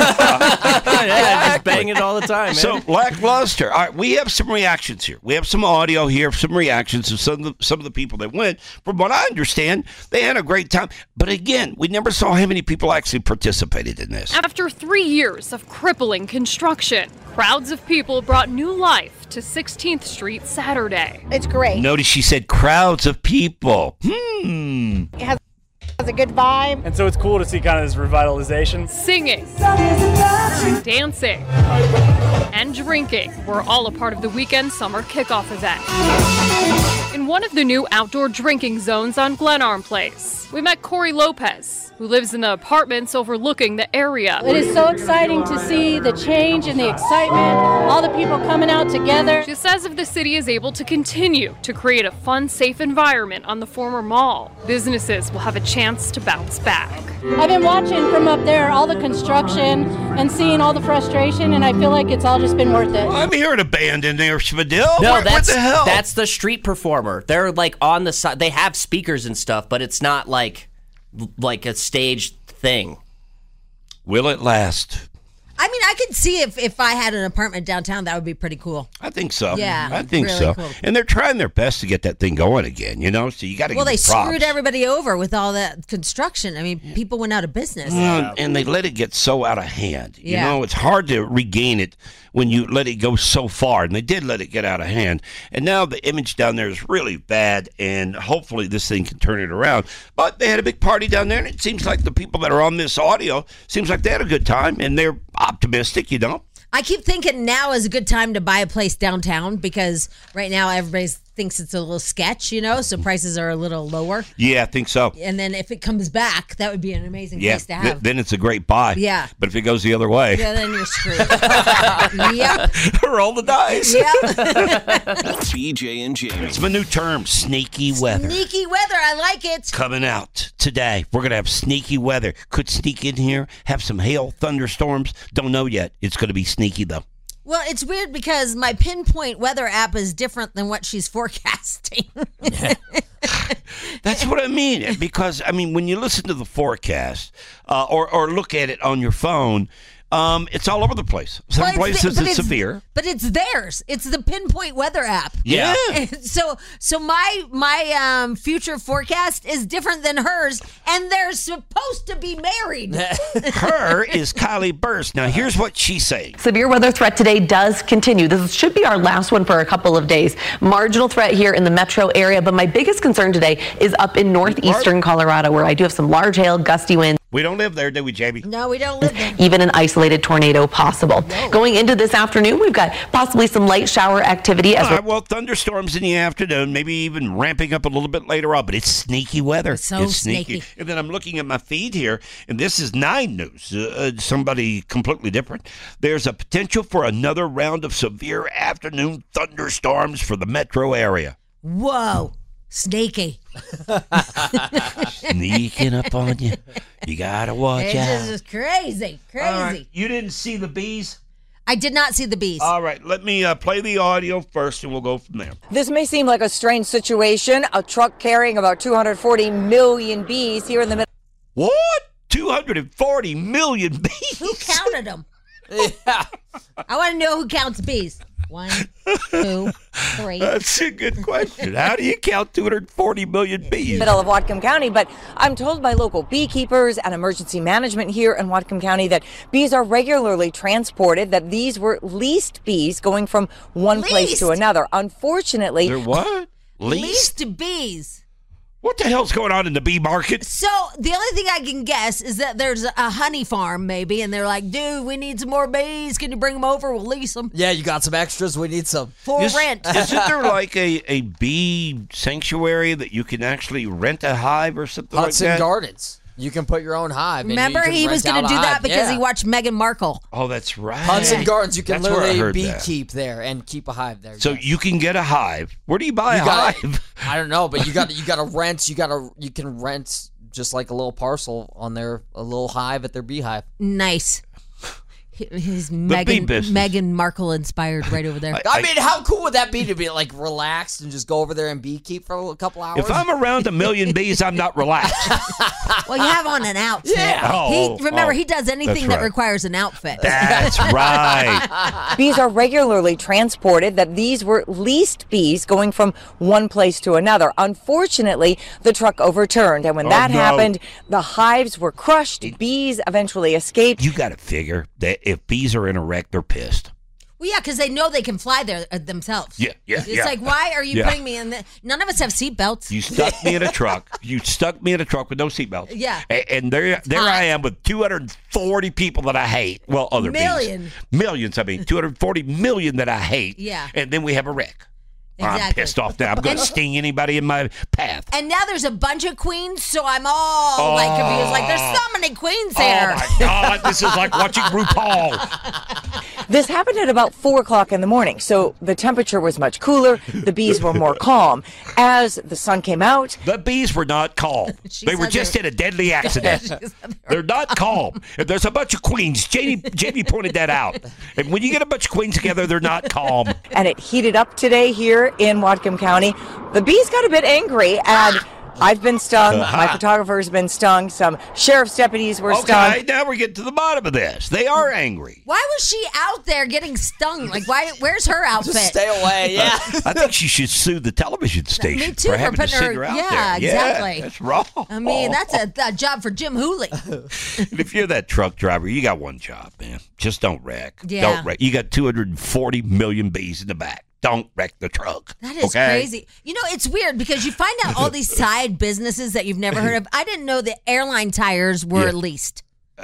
yeah, just bang it all the time, man. So lackluster. All right, we have some reactions here. We have some audio here, some reactions of some of the people that went. From what I understand, they had a great time. But again, we never saw how many people actually participated in this. After 3 years of crippling construction, crowds of people brought new life to 16th Street Saturday. It's great. Notice she said crowds of people. It has a good vibe. And so it's cool to see kind of this revitalization. Singing, dancing, and drinking were all a part of the weekend summer kickoff event. In one of the new outdoor drinking zones on Glenarm Place, we met Corey Lopez, who lives in the apartments overlooking the area. It is so exciting to see the change and the excitement, all the people coming out together. She says if the city is able to continue to create a fun, safe environment on the former mall, businesses will have a chance to bounce back. I've been watching from up there all the construction and seeing all the frustration, and I feel like it's all just been worth it. I'm hearing a band in there, Spadil. No, what the hell? That's the street performer. They're like on the side. They have speakers and stuff, but it's not like a staged thing. Will it last? I mean, I could see if I had an apartment downtown, that would be pretty cool. I think so. Yeah, I think really so. cool. And they're trying their best to get that thing going again, So you got to Well, give they them props. screwed everybody over with all that construction. I mean, people went out of business. And they let it get so out of hand. Yeah. It's hard to regain it when you let it go so far. And they did let it get out of hand. And now the image down there is really bad. And hopefully this thing can turn it around. But they had a big party down there. And it seems like the people that are on this audio, seems like they had a good time. And they're optimistic, I keep thinking now is a good time to buy a place downtown because right now everybody thinks it's a little sketch, so prices are a little lower. Yeah, I think so. And then if it comes back, that would be an amazing place to have. Then it's a great buy. Yeah. But if it goes the other way, Yeah, then you're screwed. Yep. roll the dice. Yep. BJ and Jamie. It's my new term, sneaky weather. Sneaky weather. I like it. Coming out today. We're going to have sneaky weather. Could sneak in here, have some hail, thunderstorms. Don't know yet. It's going to be sneaky, though. Well, it's weird because my Pinpoint weather app is different than what she's forecasting. That's what I mean. Because, when you listen to the forecast or look at it on your phone, it's all over the place. Some places it's severe. But it's theirs. It's the Pinpoint weather app. Yeah. So my future forecast is different than hers, and they're supposed to be married. Her is Kylie Burst. Now, here's what she's saying. Severe weather threat today does continue. This should be our last one for a couple of days. Marginal threat here in the metro area, but my biggest concern today is up in northeastern Colorado, where I do have some large hail, gusty winds. We don't live there, do we, Jamie? No, we don't live there. Even an isolated tornado possible. No. Going into this afternoon, we've got possibly some light shower activity. All right, well, thunderstorms in the afternoon, maybe even ramping up a little bit later on, but it's sneaky weather. It's sneaky. And then I'm looking at my feed here, and this is 9 News, somebody completely different. There's a potential for another round of severe afternoon thunderstorms for the metro area. Whoa. Sneaky. Sneaking up on you. You got to watch out. This is crazy. Crazy. All right, you didn't see the bees? I did not see the bees. All right, let me play the audio first, and we'll go from there. This may seem like a strange situation. A truck carrying about 240 million bees here in the middle. What? 240 million bees? Who counted them? Yeah. I want to know who counts bees. 1, 2, 3. That's a good question. How do you count 240 million bees? Middle of Whatcom County, but I'm told by local beekeepers and emergency management here in Whatcom County that bees are regularly transported, that these were leased bees going from one place to another. Unfortunately... They're what? Leased bees. What the hell's going on in the bee market? So the only thing I can guess is that there's a honey farm maybe, and they're like, dude, we need some more bees. Can you bring them over? We'll lease them. Yeah, you got some extras. We need some. For rent. Isn't there like a bee sanctuary that you can actually rent a hive or something Hudson like that? Gardens. You can put your own hive. Remember, he was going to do that because he watched Meghan Markle. Oh, that's right. Hudson Gardens, you can That's where I literally heard that. beekeep there and keep a hive there. So you can get a hive. Where do you buy a hive? I don't know, but you got to rent. You can rent just like a little parcel on a little hive at their beehive. Nice. His bee business. Meghan Markle inspired right over there. I mean, how cool would that be to be like relaxed and just go over there and beekeep for a couple hours? If I'm around a million bees, I'm not relaxed. Well, you have on an outfit. Yeah. He does anything that requires an outfit. That's right. Bees are regularly transported, that these were leased bees going from one place to another. Unfortunately, the truck overturned, and when that happened, the hives were crushed. Bees eventually escaped. You got to figure that if bees are in a wreck, they're pissed. Well, yeah, because they know they can fly there themselves. Yeah. It's like, why are you putting me in the... None of us have seatbelts. You stuck me in a truck. You stuck me in a truck with no seatbelts. Yeah. And there I am with 240 people that I hate. Well, other bees. Millions, 240 million that I hate. Yeah. And then we have a wreck. Exactly. I'm pissed off now. I'm going to sting anybody in my path. And now there's a bunch of queens, so I'm all confused. Like, there's so many queens here. Oh, my God. This is like watching RuPaul. This happened at about 4 o'clock in the morning, so the temperature was much cooler. The bees were more calm. As the sun came out... The bees were not calm. They were just in a deadly accident. They're not calm. If there's a bunch of queens, Jamie pointed that out. And when you get a bunch of queens together, they're not calm. And it heated up today here in Whatcom County. The bees got a bit angry, and I've been stung. My photographer's been stung. Some sheriff's deputies were stung. Okay, now we're getting to the bottom of this. They are angry. Why was she out there getting stung? Like, where's her outfit? Just stay away, yeah. I think she should sue the television station Me too, for having to putting send her out there. exactly. Yeah, that's wrong. I mean, that's a job for Jim Hooley. And if you're that truck driver, you got one job, man. Just don't wreck. Yeah. Don't wreck. You got 240 million bees in the back. Don't wreck the truck. That is crazy. You know, it's weird because you find out all these side businesses that you've never heard of. I didn't know that airline tires were leased.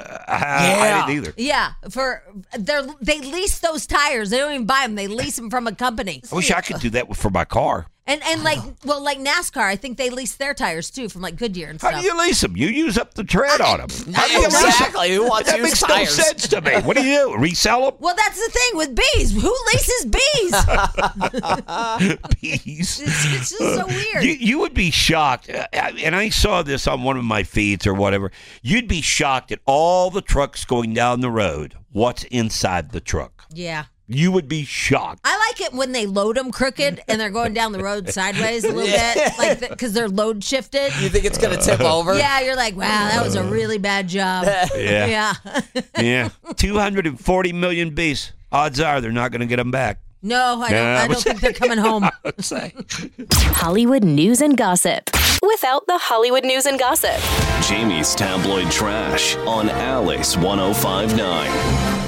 I didn't either. Yeah, they lease those tires. They don't even buy them. They lease them from a company. I wish I could do that for my car. And like NASCAR, I think they lease their tires too from like Goodyear and stuff. How do you lease them? You use up the tread on them. How do you lease them? Exactly. Who wants to That use makes tires? no sense to me. What do you do? Resell them? Well, that's the thing with bees. Who leases bees? Bees. It's just so weird. You would be shocked, and I saw this on one of my feeds or whatever. You'd be shocked at all the trucks going down the road. What's inside the truck? Yeah. You would be shocked. I like it when they load them crooked and they're going down the road sideways a little bit, like because they're load shifted. You think it's going to tip over? Yeah, you're like, wow, that was a really bad job. Yeah. Yeah. 240 million bees. Odds are they're not going to get them back. No, I don't think they're coming home. Hollywood news and gossip without the Hollywood news and gossip. Jamie's tabloid trash on Alice 105.9.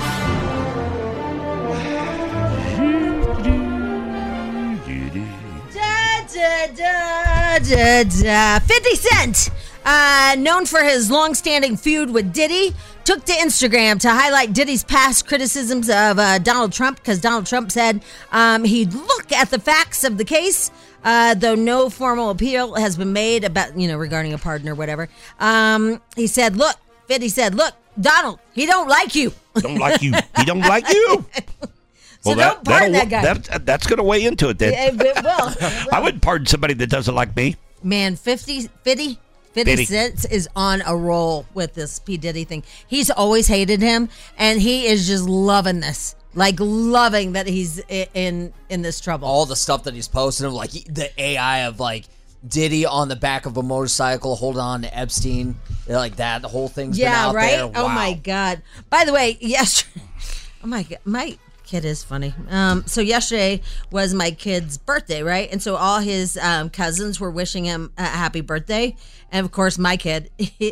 Da, da, da. 50 Cent, known for his long-standing feud with Diddy, took to Instagram to highlight Diddy's past criticisms of Donald Trump because Donald Trump said he'd look at the facts of the case, though no formal appeal has been made about, regarding a pardon or whatever. He said, look, Donald, he don't like you. Don't like you. He don't like you. So don't pardon that guy. That's going to weigh into it then. It will. I wouldn't pardon somebody that doesn't like me. Man, 50 Cent is on a roll with this P. Diddy thing. He's always hated him, and he is just loving this. Like, loving that he's in this trouble. All the stuff that he's posting, like the AI of, like, Diddy on the back of a motorcycle holding on to Epstein. Like that, the whole thing's been out right? there. Wow. Oh, my God. By the way, yesterday, oh, my God, my Kid is funny. So yesterday was my kid's birthday, right? And so all his cousins were wishing him a happy birthday, and of course my kid.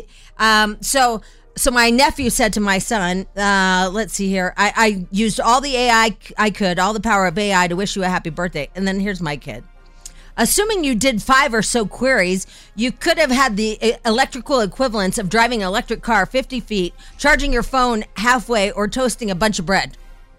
So my nephew said to my son, let's see here, I used all the AI I could, all the power of AI to wish you a happy birthday. And then here's my kid. Assuming you did 5 or so queries, you could have had the electrical equivalence of driving an electric car 50 feet, charging your phone halfway, or toasting a bunch of bread.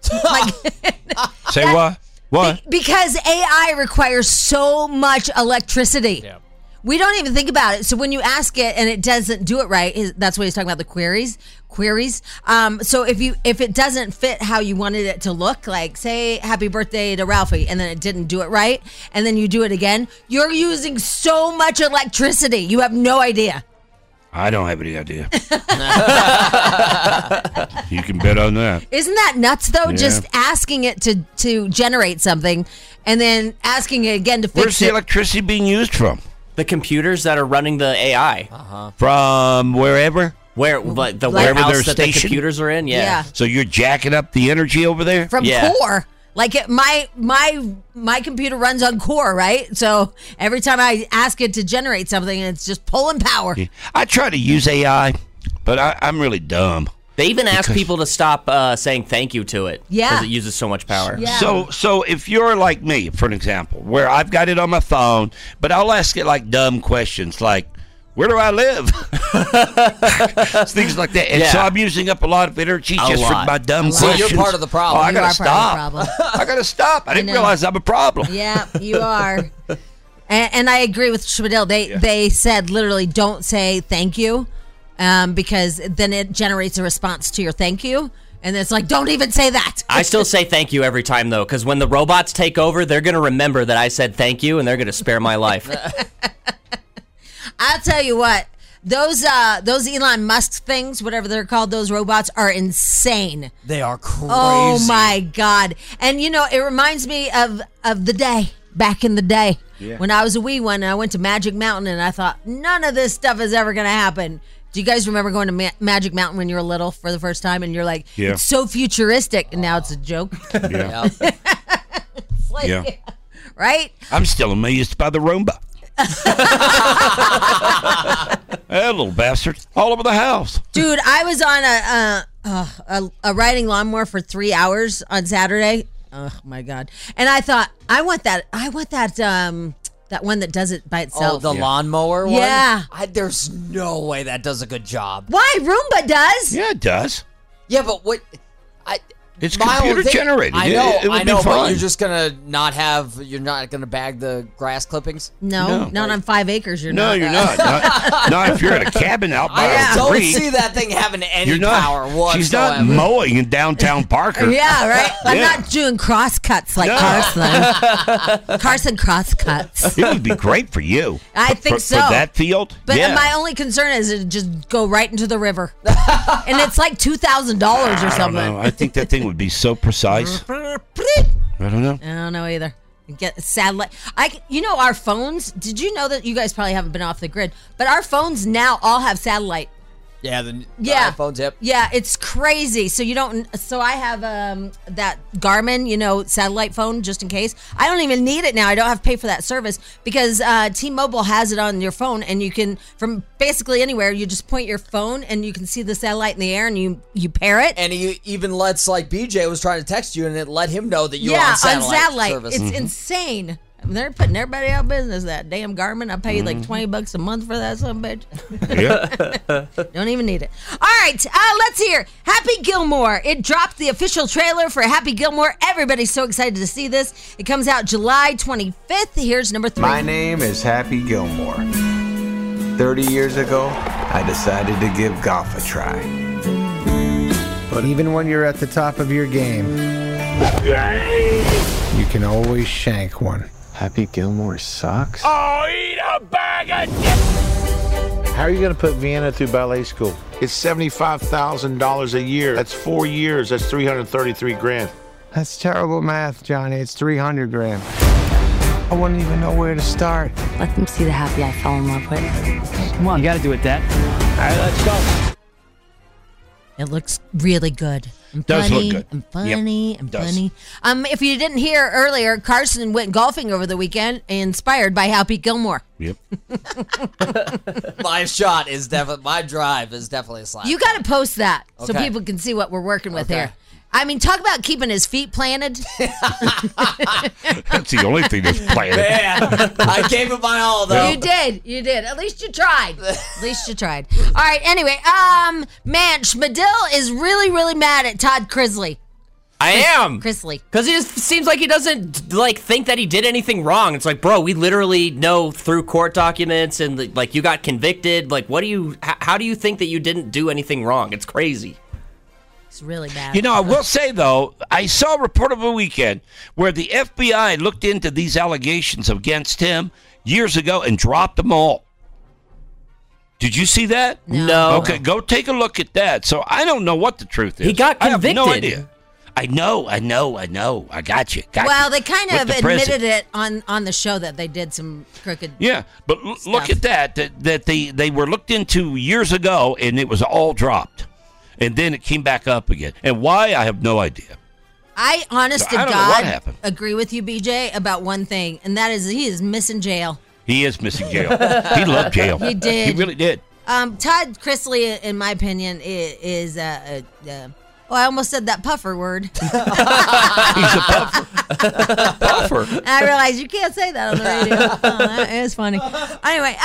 Say what? What? Because AI requires so much electricity. Yeah. We don't even think about it. So when you ask it and it doesn't do it right, that's what he's talking about, the queries. So if it doesn't fit how you wanted it to look, like say happy birthday to Ralphie, and then it didn't do it right, and then you do it again, you're using so much electricity. You have no idea. I don't have any idea. You can bet on that. Isn't that nuts, though? Yeah. Just asking it to generate something and then asking it again to fix it. Where's the electricity being used from? The computers that are running the AI. From wherever? Wherever the Wherever warehouse they're that the stationed? computers are in, yeah. So you're jacking up the energy over there? From Core. Like my computer runs on Core, right? So every time I ask it to generate something, it's just pulling power. Yeah. I try to use AI, but I'm really dumb. They even ask people to stop saying thank you to it. Yeah. Because it uses so much power. Yeah. So if you're like me, for an example, where I've got it on my phone, but I'll ask it like dumb questions like, where do I live? Things like that. And so I'm using up a lot of energy just for my dumb questions. So you're part of the problem. Oh, I got to stop. I got to stop. I didn't realize I'm a problem. Yeah, you are. And I agree with Schmidl. They said literally don't say thank you because then it generates a response to your thank you. And it's like, don't even say that. I still say thank you every time, though, because when the robots take over, they're going to remember that I said thank you, and they're going to spare my life. I'll tell you what, those Elon Musk things, whatever they're called, those robots are insane. They are crazy. Oh my God. And it reminds me of the day, back in the day, when I was a wee one and I went to Magic Mountain and I thought, none of this stuff is ever going to happen. Do you guys remember going to Magic Mountain when you were little for the first time and you're like, it's so futuristic, and now it's a joke? Yeah. It's like, right? I'm still amazed by the Roomba. That little bastard all over the house. Dude, I was on a riding lawnmower for 3 hours on Saturday. Oh my God. And I thought, I want that that one that does it by itself. Oh, the lawnmower one? Yeah. There's no way that does a good job. Why? Roomba does. Yeah, it does. Yeah, but what? It's computer generated. I know, it would be but fine. you're just you're not gonna bag the grass clippings? No, not on 5 acres. You're not. You're not. Not if you're at a cabin out by I a don't creek. see that thing having any You're not, power whatsoever. She's not mowing in downtown Parker. Yeah, right. I'm not doing cross cuts like Carson. Carson cross cuts. It would be great for you. I think so. For that field? But yeah. my only concern is it just go right into the river. And it's like $2,000 or something. I don't know. I think that thing would be so precise. I don't know. I don't know either. Get satellite. Our phones. Did you know that you guys probably haven't been off the grid, but our phones now all have satellite. Yeah, the iPhones, yep. Yeah, it's crazy. So you don't. So I have that Garmin, satellite phone just in case. I don't even need it now. I don't have to pay for that service because T-Mobile has it on your phone, and you can from basically anywhere. You just point your phone, and you can see the satellite in the air, and you pair it. And he even lets BJ was trying to text you, and it let him know that you're on satellite service. It's insane. They're putting everybody out of business. That damn Garmin. I pay like $20 a month for that son bitch. Yeah. Don't even need it. All right, let's hear Happy Gilmore. It dropped the official trailer for Happy Gilmore. Everybody's so excited to see this. It comes out July 25th. Here's number 3. My name is Happy Gilmore. 30 years ago, I decided to give golf a try. But even when you're at the top of your game, you can always shank one. Happy Gilmore sucks? Oh, eat a bag of dicks! How are you going to put Vienna through ballet school? It's $75,000 a year. That's 4 years. That's $333,000. That's terrible math, Johnny. It's 300 grand. I wouldn't even know where to start. Let them see the happy I fell in love with. Come on, you got to do it, Dad. All right, let's go. It looks really good. And Does funny, look good. and funny, Yep, and does. funny. If you didn't hear earlier, Carson went golfing over the weekend, inspired by Happy Gilmore. Yep. My shot is definitely, my drive is definitely a slap. You got to post that so Okay. people can see what we're working with Okay. here. I mean, talk about keeping his feet planted. That's the only thing that's playing. Man, I gave it my all, though. You did. At least you tried. All right. Anyway, man, Schmadill is really, really mad at Todd Chrisley. I am. Chrisley. Because it just seems like he doesn't think that he did anything wrong. It's like, bro, we literally know through court documents and you got convicted. Like, how do you think that you didn't do anything wrong? It's crazy. It's really bad. You know, I will say, though, I saw a report over the weekend where the FBI looked into these allegations against him years ago and dropped them all. Did you see that? No. Okay, go take a look at that. So I don't know what the truth is. He got I have no convicted. idea. I know. I got you. Well, they kind With of the admitted president. it on the show that they did some crooked. Yeah, but look at that they were looked into years ago, and it was all dropped. And then it came back up again. And why, I have no idea. I, honest to I don't know what God, happened. agree with you, BJ, about one thing, and that is he is missing jail. He is missing jail. He loved jail. He did. He really did. Todd Chrisley, in my opinion, is I almost said that puffer word. He's a puffer. I realize you can't say that on the radio. Oh, that is funny. Anyway,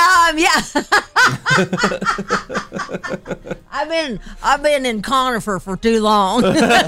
yeah. I've been in Conifer for too long.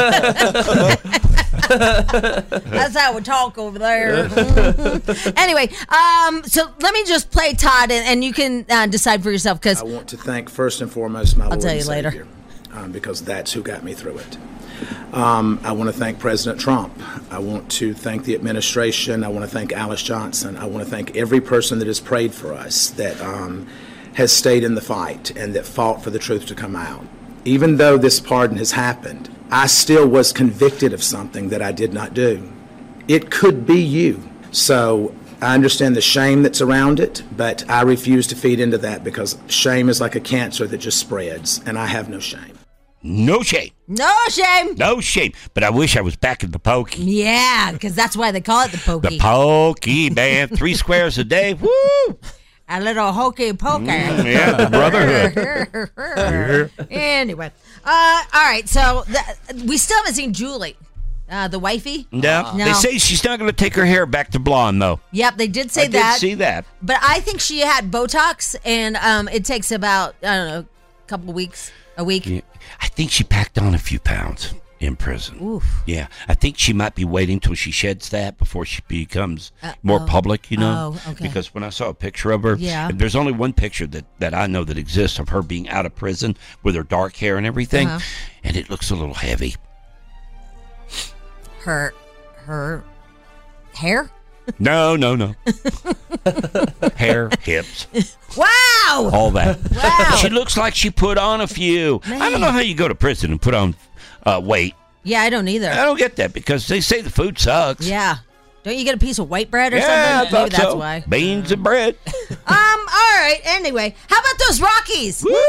That's how we talk over there. Anyway, so let me just play Todd, and you can decide for yourself. Because I want to thank first and foremost my Lord tell you and later. Savior, because that's who got me through it. I want to thank President Trump. I want to thank the administration. I want to thank Alice Johnson. I want to thank every person that has prayed for us, that has stayed in the fight and that fought for the truth to come out. Even though this pardon has happened, I still was convicted of something that I did not do. It could be you. So I understand the shame that's around it, but I refuse to feed into that because shame is like a cancer that just spreads, and I have no shame. No shame. no shame. No shame. But I wish I was back in the pokey. Yeah, because that's why they call it the pokey. The pokey, man. 3 squares a day. Woo! A little hokey pokey. Yeah, the brotherhood. Anyway, all right. So we still haven't seen Julie, the wifey. No, they say she's not going to take her hair back to blonde, though. Yep, they did say I that. did see that. But I think she had Botox, and it takes about, I don't know, a couple weeks, a week. Yeah. I think she packed on a few pounds in prison. Oof. Yeah, I think she might be waiting till she sheds that before she becomes more public, you know? Oh, okay. Because when I saw a picture of her, and there's only one picture that I know that exists of her being out of prison with her dark hair and everything, and it looks a little heavy. Her hair? No. Hair, hips, Wow! all that. Wow. She looks like she put on a few. I don't know how you go to prison and put on weight. Yeah, I don't either. I don't get that because they say the food sucks. Yeah. Don't you get a piece of white bread or Yeah, something? I thought Maybe that's so. why. Beans and bread. All right. Anyway, how about those Rockies? Woo!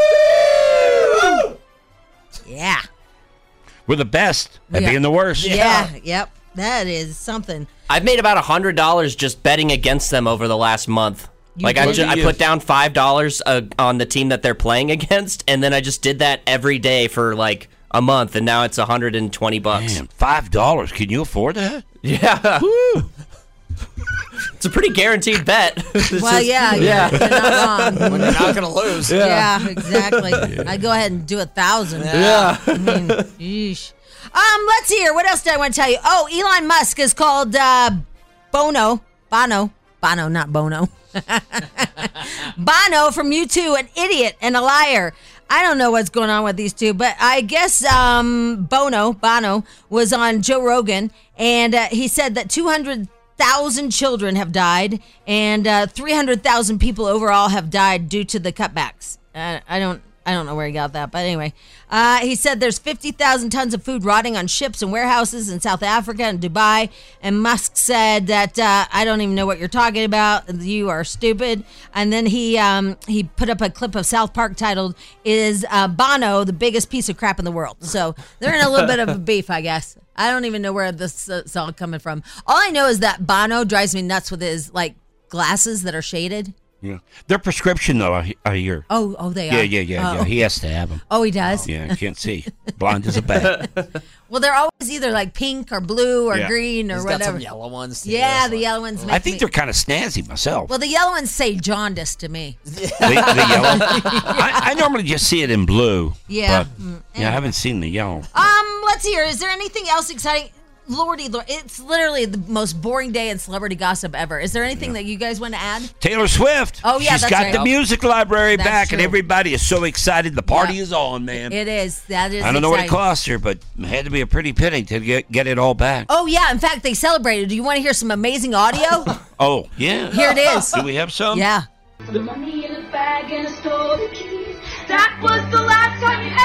Yeah. We're the best at Yeah. being the worst. Yeah. Yep. That is something. I've made about $100 just betting against them over the last month. You Like did? I put down $5 on the team that they're playing against, and then I just did that every day for like a month, and now it's $120. Man, $5. Can you afford that? Yeah. Woo! It's a pretty guaranteed bet. Well, yeah. You're not wrong. When you're not going to lose. Yeah, exactly. I'd go ahead and do 1,000. Yeah. I mean, yeesh. Let's see here. What else did I want to tell you? Oh, Elon Musk is called Bono, not Bono. Bono from U2, an idiot and a liar. I don't know what's going on with these two, but I guess Bono was on Joe Rogan, and he said that 200,000 children have died, and 300,000 people overall have died due to the cutbacks. I don't I don't know where he got that, but anyway. He said there's 50,000 tons of food rotting on ships and warehouses in South Africa and Dubai. And Musk said that, I don't even know what you're talking about. You are stupid. And then he put up a clip of South Park titled, "Is Bono the biggest piece of crap in the world?" So they're in a little bit of a beef, I guess. I don't even know where this is all coming from. All I know is that Bono drives me nuts with his, like, glasses that are shaded. Yeah, they're prescription though. I hear. Oh, they are. Yeah. He has to have them. Oh, he does. Yeah, I can't see. Blind as a bat. Well, they're always either like pink or blue or Yeah. green or He's whatever. got some yellow ones. Yeah, the yellow ones. I think they're kind of snazzy myself. Well, the yellow ones say jaundice to me. The yellow. I normally just see it in blue. Yeah. But, I haven't seen the yellow. Let's see here. Is there anything else exciting? Lordy, it's literally the most boring day in celebrity gossip ever. Is there anything that you guys want to add? Taylor Swift. Oh, yeah, She's that's got right. the music library That's back, and true. everybody is so excited. The party is on, man. It is. That is. I don't know what it exciting. cost her, but it had to be a pretty penny to get it all back. Oh yeah. In fact, they celebrated. Do you want to hear some amazing audio? Oh, yeah. Here it is. Do we have some? Yeah. The money in a bag and I stole the keys. That was the last time you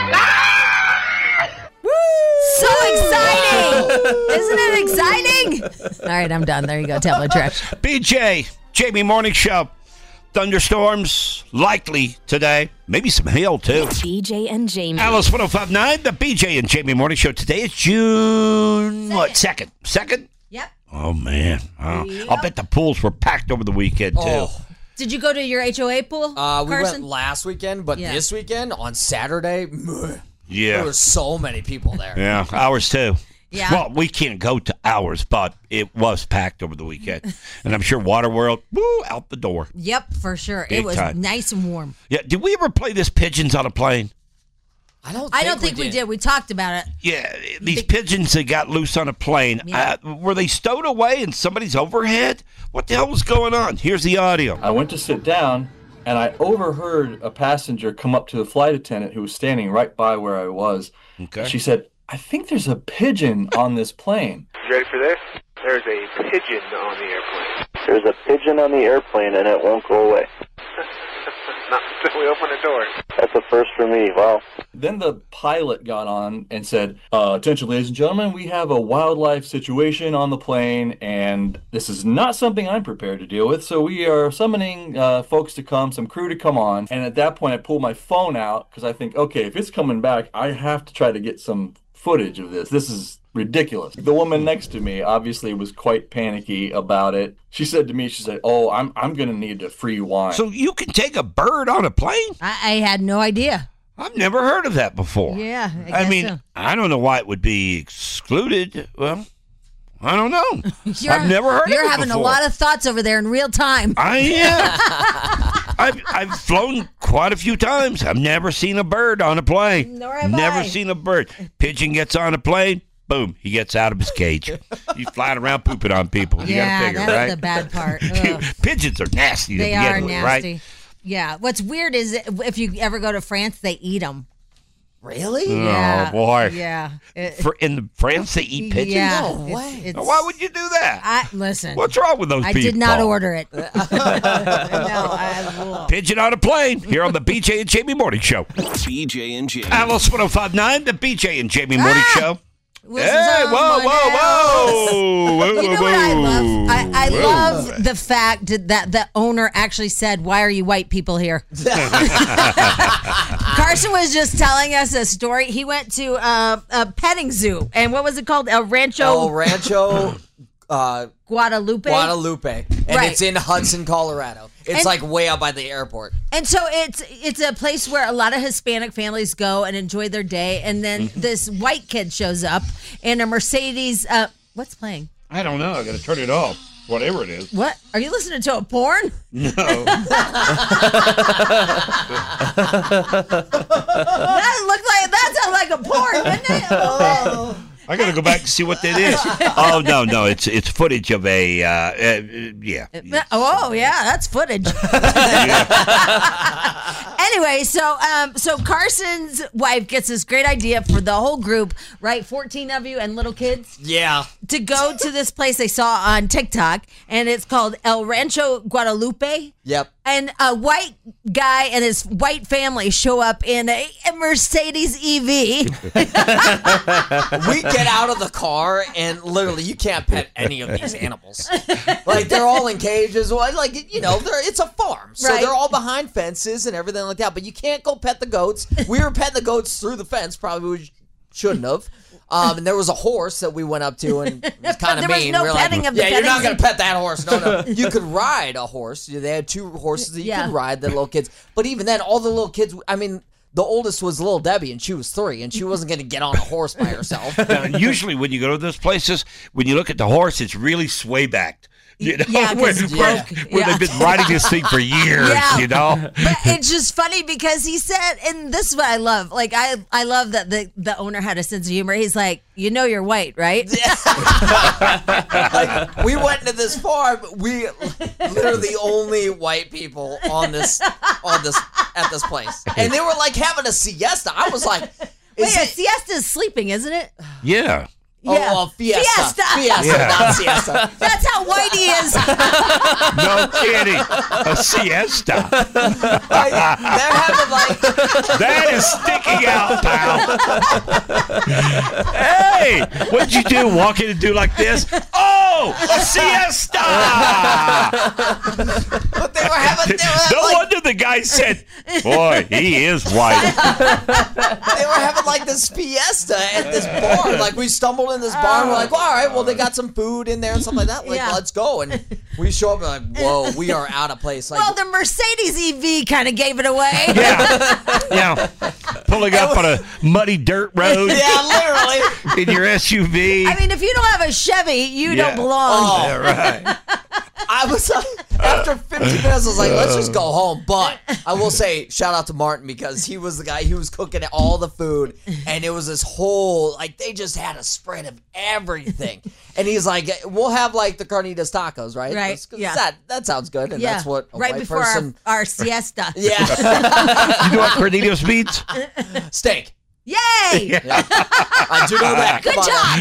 ever. So exciting! Isn't it exciting? All right, I'm done. There you go, tablet trash. BJ, Jamie Morning Show. Thunderstorms likely today. Maybe some hail, too. BJ and Jamie. Alice 105.9, the BJ and Jamie Morning Show. Today is June, second? Second? Yep. Oh, man. I'll bet the pools were packed over the weekend, too. Did you go to your HOA pool, We Carson? went last weekend, but Yeah. this weekend on Saturday, Yeah. there were so many people there. Yeah, ours, too. Yeah. Well, we can't go to ours, but it was packed over the weekend. And I'm sure Waterworld, out the door. Yep, for sure. Big It was time. nice and warm. Yeah, did we ever play this Pigeons on a Plane? I don't think we did. We talked about it. Yeah, these pigeons that got loose on a plane, Yeah. were they stowed away in somebody's overhead? What the hell was going on? Here's the audio. I went to sit down, and I overheard a passenger come up to the flight attendant who was standing right by where I was. Okay. She said, "I think there's a pigeon on this plane." You ready for this? There's a pigeon on the airplane. There's a pigeon on the airplane and it won't go away. Not until we open the door. That's a first for me. Wow. Then the pilot got on and said, "Attention, ladies and gentlemen, we have a wildlife situation on the plane, and this is not something I'm prepared to deal with, so we are summoning folks to come, some crew to come on." And at that point, I pulled my phone out because I think, okay, if it's coming back, I have to try to get some footage of this. This is ridiculous. The woman next to me obviously was quite panicky about it. She said to me, she said, "Oh, I'm going to need a free wine." So you can take a bird on a plane? I had no idea. I've never heard of that before. Yeah, I guess mean, so. I don't know why it would be excluded. Well, I don't know. I've never heard of it You're having before. a lot of thoughts over there in real time. I am. I've flown quite a few times. I've never seen a bird on a plane. Nor have never I. seen a bird. Pigeon gets on a plane. Boom, he gets out of his cage. He's flying around pooping on people. You Yeah, gotta figure, that's right? the bad part. Ugh. Pigeons are nasty to They begin are with, nasty. right? Yeah. What's weird is if you ever go to France, they eat them. Really? Oh, Yeah. boy. Yeah. In France, they eat pigeons? Yeah. No way. It's- Why would you do that? Listen. What's wrong with those I people? did not order it. No, I Pigeon on a plane here on the BJ and Jamie Morning Show. BJ and Jamie. Alice 105.9, the BJ and Jamie Morning Show. Whistles Hey, on whoa, someone whoa, whoa. You know what I love? I Whoa. love the fact that the owner actually said, "Why are you white people here?" Carson was just telling us a story. He went to a petting zoo, and what was it called? El Rancho Guadalupe. Guadalupe. And Right. it's in Hudson, Colorado. It's And- like way out by the airport. And so it's a place where a lot of Hispanic families go and enjoy their day. And then this white kid shows up in a Mercedes. What's playing? I don't know. I got to turn it off. Whatever it is. What? Are you listening to a porn? No. That sounds like a porn, didn't it? A little bit. I got to go back and see what that is. Oh, no. It's footage of a, yeah. Oh yeah, that's footage. Anyway, so Carson's wife gets this great idea for the whole group, right? 14 of you and little kids. Yeah. To go to this place they saw on TikTok, and it's called El Rancho Guadalupe. Yep. And a white guy and his white family show up in a Mercedes EV. We get out of the car and literally you can't pet any of these animals. Like they're all in cages. Like it's a farm, so Right. they're all behind fences and everything like that. But you can't go pet the goats. We were petting the goats through the fence. Probably we shouldn't have. And there was a horse that we went up to and it was kind of There was mean. no we were petting like, of the yeah, you're not petting going to pet that horse. No. You could ride a horse. They had 2 horses that you could ride, the little kids. But even then, all the little kids, I mean, the oldest was little Debbie, and she was 3, and she wasn't going to get on a horse by herself. Now, usually when you go to those places, when you look at the horse, it's really sway-backed. You know, Yeah, 'cause where they've been riding this thing for years, Yeah. you know? But it's just funny because he said, and this is what I love. Like, I love that the owner had a sense of humor. He's like, you're white, right? Like, we went into this farm. We literally the only white people at this place, and they were like having a siesta. I was like, Wait, a siesta is sleeping, isn't it? Yeah. Yeah. Oh, fiesta. Fiesta. Yeah. Not siesta. That's how white he is. No kidding. A siesta. They're having like... That is sticking out, pal. Hey, what'd you do? Walk in and do like this? Oh, a siesta. But they were having... No wonder the guy said, boy, he is white. They were having like this fiesta at this barn. Like we stumbled in this barn. We're like, all right, well they got some food in there and stuff like that. Like let's go. And we show up and like, whoa, we are out of place. Like, Well, the Mercedes EV kind of gave it away. Yeah. Pulling up on a muddy dirt road. Yeah, literally. In your SUV. I mean, if you don't have a Chevy, you don't belong. Oh. Yeah, right. I was after 15 minutes, I was like, let's just go home. But I will say, shout out to Martin because he was the guy who was cooking all the food, and it was this whole like they just had a spread of everything. And he's like, we'll have like the carnitas tacos, right? Right, yeah. That sounds good, and that's what a right white before person. our siesta. Yeah. You know what carnitas means? Steak. Yay! I do know that. Good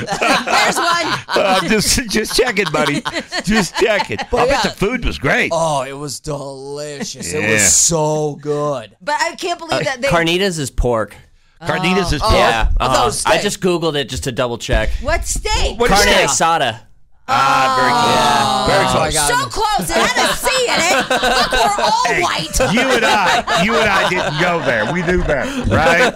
job. There's one. Just checking, buddy. Just checking. I bet the food was great. Oh, it was delicious. It Yeah. was so good. But I can't believe that they. Carnitas is pork. Carnitas is pork? Yeah. I thought it was I steak. just Googled it just to double check. What steak? What is Carne that? asada. Very close. Very Oh, close. my God. So close. It had a C in it. Look, we're all Hey, white. You and I didn't go there. We knew better, right?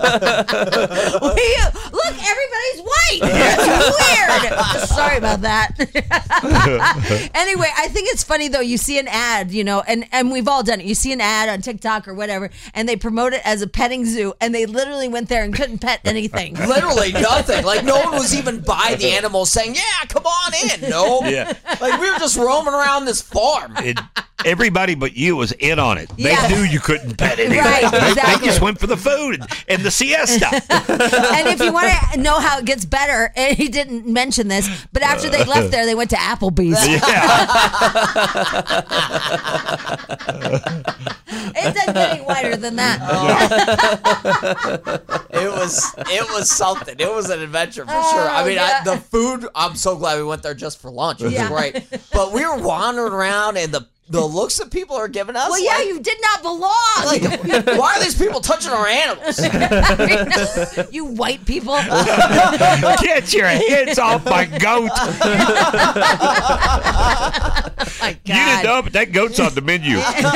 Look, everybody's white. It's weird. Sorry about that. Anyway, I think it's funny though. You see an ad, and we've all done it. You see an ad on TikTok or whatever, and they promote it as a petting zoo, and they literally went there and couldn't pet anything. Literally nothing. Like no one was even by the animals saying, "Yeah, come on in." No. Yeah. Like we were just roaming around this farm. Everybody but you was in on it. They Yeah. knew you couldn't pet anything. Right, They exactly. just went for the food and the siesta. And if you want to know how it gets better, and he didn't mention this, but after they left there, they went to Applebee's. It doesn't get any whiter than that. It was something. It was an adventure for sure. I mean, yeah. the food. I'm so glad we went there just for lunch. It was Yeah. great. But we were wandering around, and the looks that people are giving us. Well, yeah, like, you did not belong. like, why are these people touching our animals? You white people. Get your hands off my goat. My God. You didn't know, but that goat's on the menu.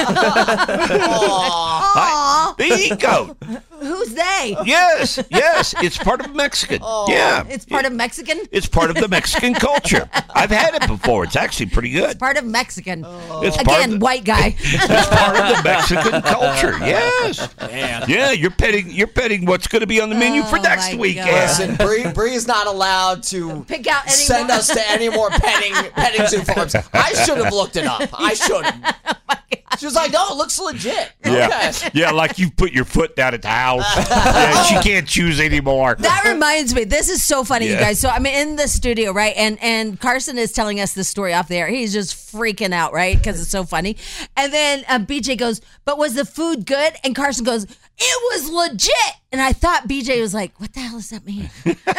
Aw. They eat goat. Who's they? Yes. It's part of Mexican. Yeah. It's part of Mexican? It's part of the Mexican culture. I've had it before. It's actually pretty good. It's part of Mexican. It's part Again, of the- white guy. It's part of the Mexican culture. Yes. Man. Yeah, you're petting what's going to be on the menu for next my weekend. God. Listen, Bree's not allowed to Pick out any send more. us to any more petting zoo farms. I should have looked it up. I should have. She was like, "No, it looks legit." Yeah. Okay. Yeah, like you put your foot down at the house. Yeah, she can't choose anymore. That reminds me. This is so funny, you Yeah. guys. So I'm in the studio, right? And Carson is telling us this story off the air. He's just freaking out, right? Because it's so funny. And then BJ goes, "But was the food good?" And Carson goes, "It was legit." And I thought BJ was like, "What the hell does that mean?"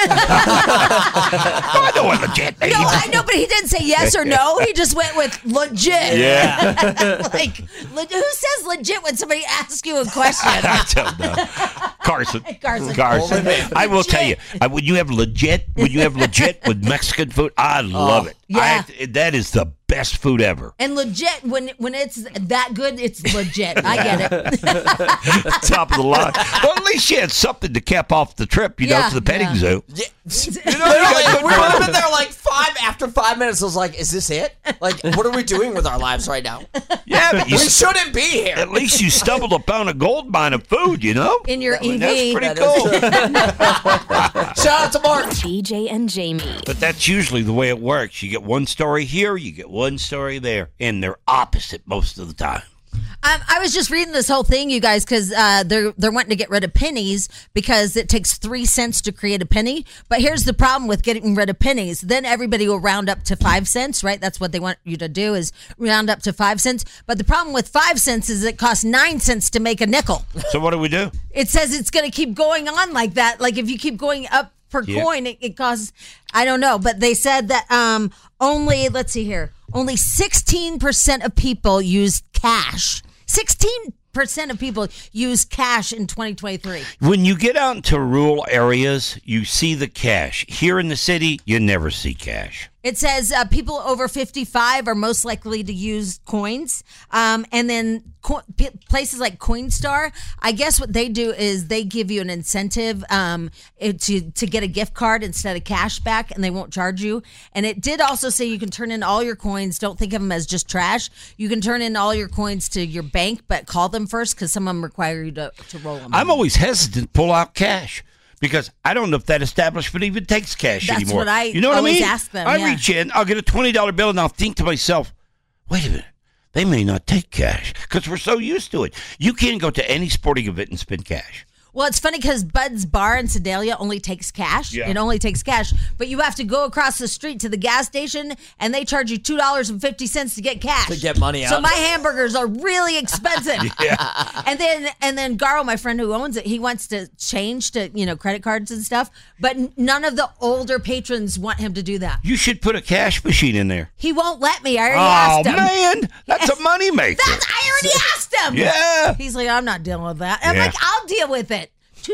I know what legit means. No, I know, but he didn't say yes or no. He just went with legit. Yeah. Like, Who says legit when somebody asks you a question? I don't know. Carson. Carson. I will tell you, when you have legit with Mexican food, I love it. Yeah. That is the best food ever. And legit, when it's that good, it's legit. I get it. Top of the line. Well, at least you had something to cap off the trip, to the petting zoo. Yeah. You know, we would have been there like after 5 minutes. I was like, is this it? Like, what are we doing with our lives right now? Yeah, but we shouldn't be here. At least you stumbled upon a gold mine of food, you know? In your EV. That's pretty cool. Shout out to Mark. BJ and Jamie. But that's usually the way it works. You get one story here, you get one story there, and they're opposite most of the time. I was just reading this whole thing, you guys, because they're wanting to get rid of pennies because it takes 3 cents to create a penny. But here's the problem with getting rid of pennies. Then everybody will round up to 5 cents, right? That's what they want you to do is round up to 5 cents. But the problem with 5 cents is it costs 9 cents to make a nickel. So what do we do? It says it's going to keep going on like that. Like if you keep going up per coin, it costs, I don't know. But they said that only 16% of people use cash. 16% of people use cash in 2023. When you get out into rural areas, you see the cash. Here in the city, you never see cash. It says people over 55 are most likely to use coins. And then places like Coinstar, I guess what they do is they give you an incentive to get a gift card instead of cash back, and they won't charge you. And it did also say you can turn in all your coins. Don't think of them as just trash. You can turn in all your coins to your bank, but call them first because some of them require you to roll them. I'm always hesitant to pull out cash. Because I don't know if that establishment even takes cash anymore. That's what I you know what always I mean? ask them. I reach in, I'll get a $20 bill, and I'll think to myself, wait a minute, they may not take cash because we're so used to it. You can't go to any sporting event and spend cash. Well, it's funny because Bud's Bar in Sedalia only takes cash. Yeah. It only takes cash. But you have to go across the street to the gas station, and they charge you $2.50 to get cash. To get money out. So my hamburgers are really expensive. Yeah. And then Garl, my friend who owns it, he wants to change to, credit cards and stuff. But none of the older patrons want him to do that. You should put a cash machine in there. He won't let me. I already asked him. Oh, man. That's a moneymaker. I already asked him. Yeah. He's like, I'm not dealing with that. I'm like, I'll deal with it.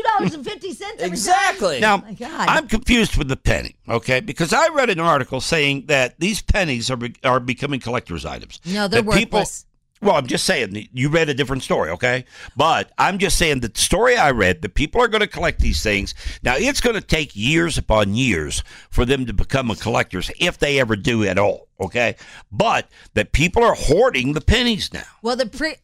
$2.50 exactly. Now, oh my God. I'm confused with the penny, okay? Because I read an article saying that these pennies are becoming collector's items. No, they're worthless. Well, I'm just saying, you read a different story, okay? But I'm just saying the story I read, that people are going to collect these things. Now, it's going to take years upon years for them to become a collectors, if they ever do at all, okay? But that people are hoarding the pennies now. Well,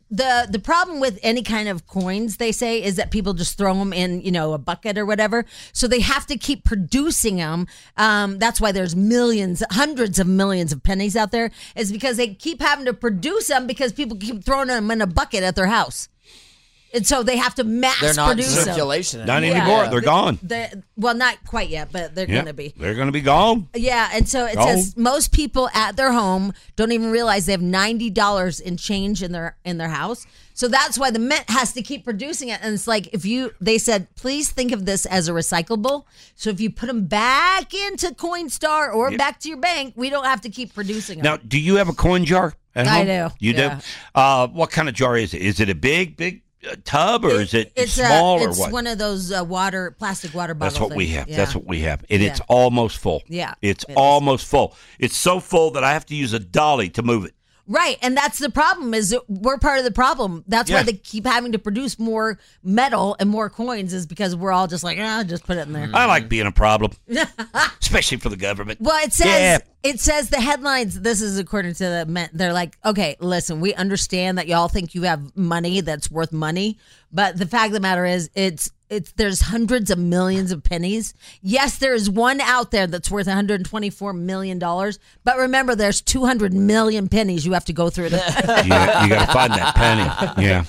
the problem with any kind of coins, they say, is that people just throw them in, a bucket or whatever. So they have to keep producing them. That's why there's hundreds of millions of pennies out there, is because they keep having to produce them because people keep throwing them in a bucket at their house. And so they have to mass produce them. They're not in circulation anymore. Not anymore. They're gone. Well, not quite yet, but they're going to be. They're going to be gone. Yeah, and so it says most people at their home don't even realize they have $90 in change in their house. So that's why the Mint has to keep producing it. And it's like, they said, please think of this as a recyclable. So if you put them back into Coinstar or back to your bank, we don't have to keep producing them. Now, do you have a coin jar at home? I do. You do? What kind of jar is it? Is it a big tub, or is it small, or what? It's one of those plastic water bottles. That's what we have. Yeah. That's what we have. And it's almost full. Yeah. It's almost full. It's so full that I have to use a dolly to move it. Right, and that's the problem, is that we're part of the problem. That's why they keep having to produce more metal and more coins, is because we're all just like, just put it in there. I like being a problem, especially for the government. Well, it says the headlines, this is according to the Mint, they're like, okay, listen, we understand that y'all think you have money that's worth money, but the fact of the matter is there's hundreds of millions of pennies. Yes, there is one out there that's worth $124 million, but remember, there's 200 million pennies you have to go through. You got to find that penny. Yeah.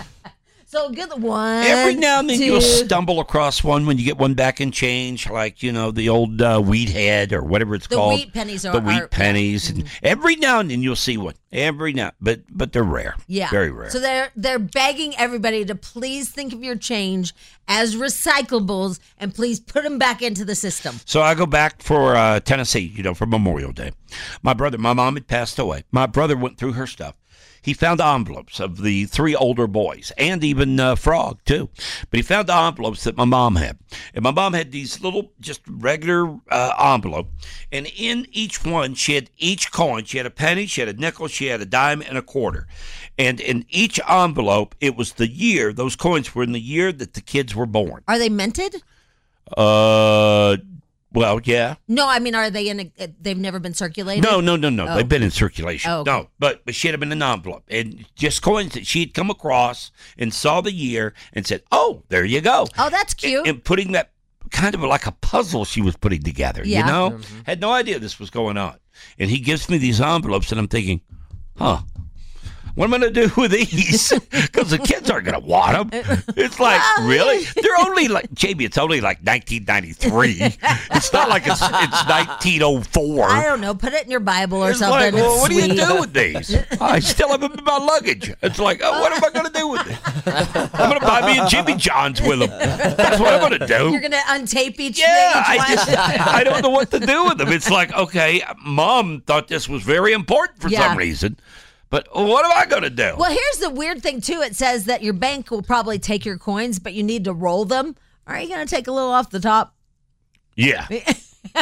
So good one. Every now and then you'll stumble across one when you get one back in change, like, the old wheat head or whatever it's called. The wheat pennies are the wheat pennies. And every now and then you'll see one. But they're rare. Yeah. Very rare. So they're begging everybody to please think of your change as recyclables and please put them back into the system. So I go back for Tennessee, for Memorial Day. My mom had passed away. My brother went through her stuff. he found envelopes of the 3 older boys and even Frog, too. But he found the envelopes that my mom had. And my mom had these little, just regular envelope. And in each one, she had each coin. She had a penny, she had a nickel, she had a dime, and a quarter. And in each envelope, it was the year, those coins were in the year that the kids were born. Are they minted? Well, yeah. No, I mean, are they in they've never been circulated? No. Oh. They've been in circulation. Oh, okay. No, but she had them in an envelope. And just coins that she had come across and saw the year and said, oh, there you go. Oh, that's cute. And putting that kind of like a puzzle she was putting together, Yeah. you know? Mm-hmm. Had no idea this was going on. And he gives me these envelopes, and I'm thinking, what am I going to do with these? Because the kids aren't going to want them. It's like, really? They're only like, Jamie, it's only like 1993. It's not like it's 1904. I don't know. Put it in your Bible or It's something. like, well, It's what do you sweet. do with these? I still have them in my luggage. It's like, what am I going to do with it? I'm going to buy me a Jimmy John's with them. That's what I'm going to do. You're going to untape each Yeah, thing. I don't know what to do with them. It's like, okay, Mom thought this was very important for some reason, but what am I going to do? Well, here's the weird thing, too. It says that your bank will probably take your coins, but you need to roll them. Are you going to take a little off the top? Yeah. Yeah.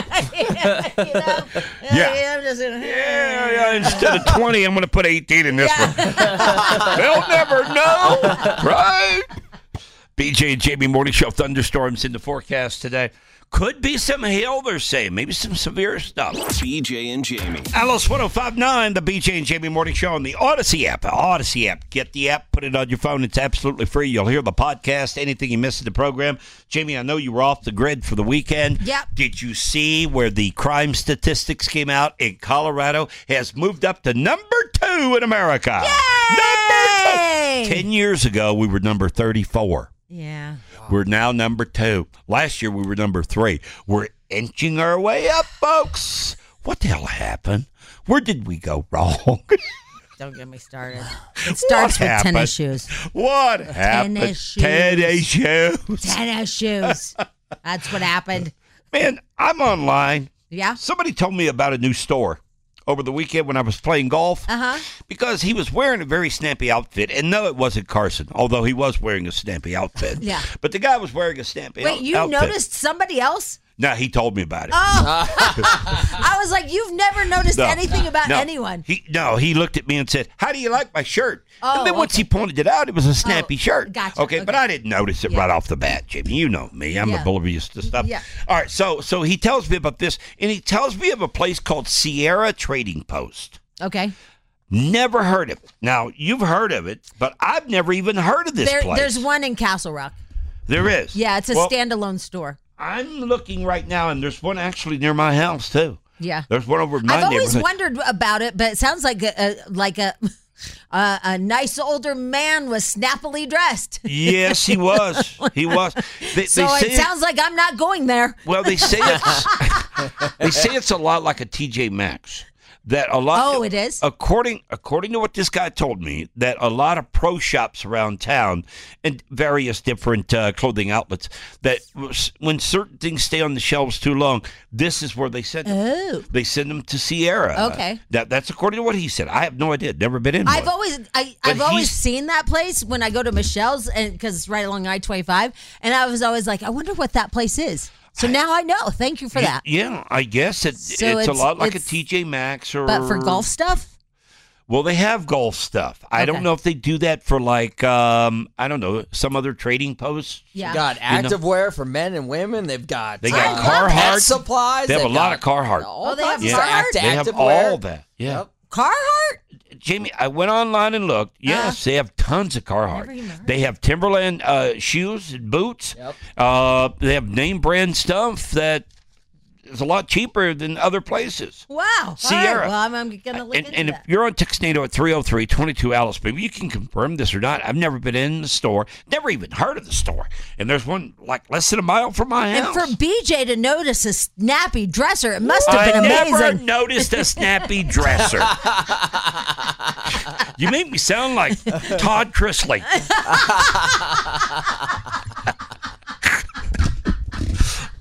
I'm just gonna, Yeah, instead of 20, I'm going to put 18 in this one. They'll never know, right? BJ and Jamie Morning Show. Thunderstorms in the forecast today. Could be some hail, they're saying. Maybe some severe stuff. BJ and Jamie. Alice 105.9, the BJ and Jamie Morning Show on the Odyssey app. Odyssey app. Get the app, put it on your phone. It's absolutely free. You'll hear the podcast, anything you missed in the program. Jamie, I know you were off the grid for the weekend. Yep. Did you see where the crime statistics came out in Colorado? Has moved up to number 2 in America. Yay! Number 2. 10 years ago, we were number 34. Yeah. We're now number 2. Last year, we were number 3. We're inching our way up, folks. What the hell happened? Where did we go wrong? Don't get me started. It starts with happened? tennis shoes. What happened? Tennis shoes. Tennis shoes. Tennis shoes. That's what happened. Man, I'm online. Yeah? Somebody told me about a new store over the weekend when I was playing golf. Uh-huh. Because he was wearing a very snappy outfit. And no, it wasn't Carson, although he was wearing a snappy outfit. Yeah. But the guy was wearing a snappy Wait, you outfit. noticed somebody else? No, he told me about it. Oh. I was like, you've never noticed No. anything about No. anyone. He looked at me and said, how do you like my shirt? Oh, and then once he pointed it out, it was a snappy shirt. gotcha. Okay, but I didn't notice it right off the bat, Jimmy. You know me. I'm Yeah. oblivious to stuff. Yeah. All right, so he tells me about this, and he tells me of a place called Sierra Trading Post. Okay. Never heard of it. Now, you've heard of it, but I've never even heard of this place. There's one in Castle Rock. There is? Yeah, it's a Well, standalone store. I'm looking right now, and there's one actually near my house, too. Yeah. There's one over in my I've always neighborhood. wondered about it, but it sounds like a nice older man was snappily dressed. Yes, he was. He was. So say it sounds like I'm not going there. Well, they say it's a lot like a TJ Maxx. That a lot. Oh, it is? According to what this guy told me, that a lot of pro shops around town and various different clothing outlets, that when certain things stay on the shelves too long, this is where they send them. Oh. They send them to Sierra. Okay. That's according to what he said. I have no idea. Never been in I've one. I've always seen that place when I go to Michelle's, and because it's right along I-25, and I was always like, I wonder what that place is. So now I know. Thank you for that. Yeah, I guess it's a lot like a TJ Maxx or. But for golf stuff? Well, they have golf stuff. I don't know if they do that for like I don't know, some other trading posts. Yeah. Got activewear for men and women. They've got Carhartt supplies. They have a lot of Carhartt. Oh, they have Carhartt? They have all that. Yeah. Yep. Carhartt? Jamie, I went online and looked. Yes, they have tons of Carhartt. They have Timberland shoes and boots. Yep. They have name brand stuff that is a lot cheaper than other places. Wow. Sierra. All right. Well, I'm going to look into And that. if you're on Textnado at 303-22-ALICE, maybe you can confirm this or not. I've never been in the store, never even heard of the store. And there's one like less than a mile from my And house. for BJ to notice a snappy dresser, it must have been I amazing. never noticed a snappy dresser. You make me sound like Todd Chrisley.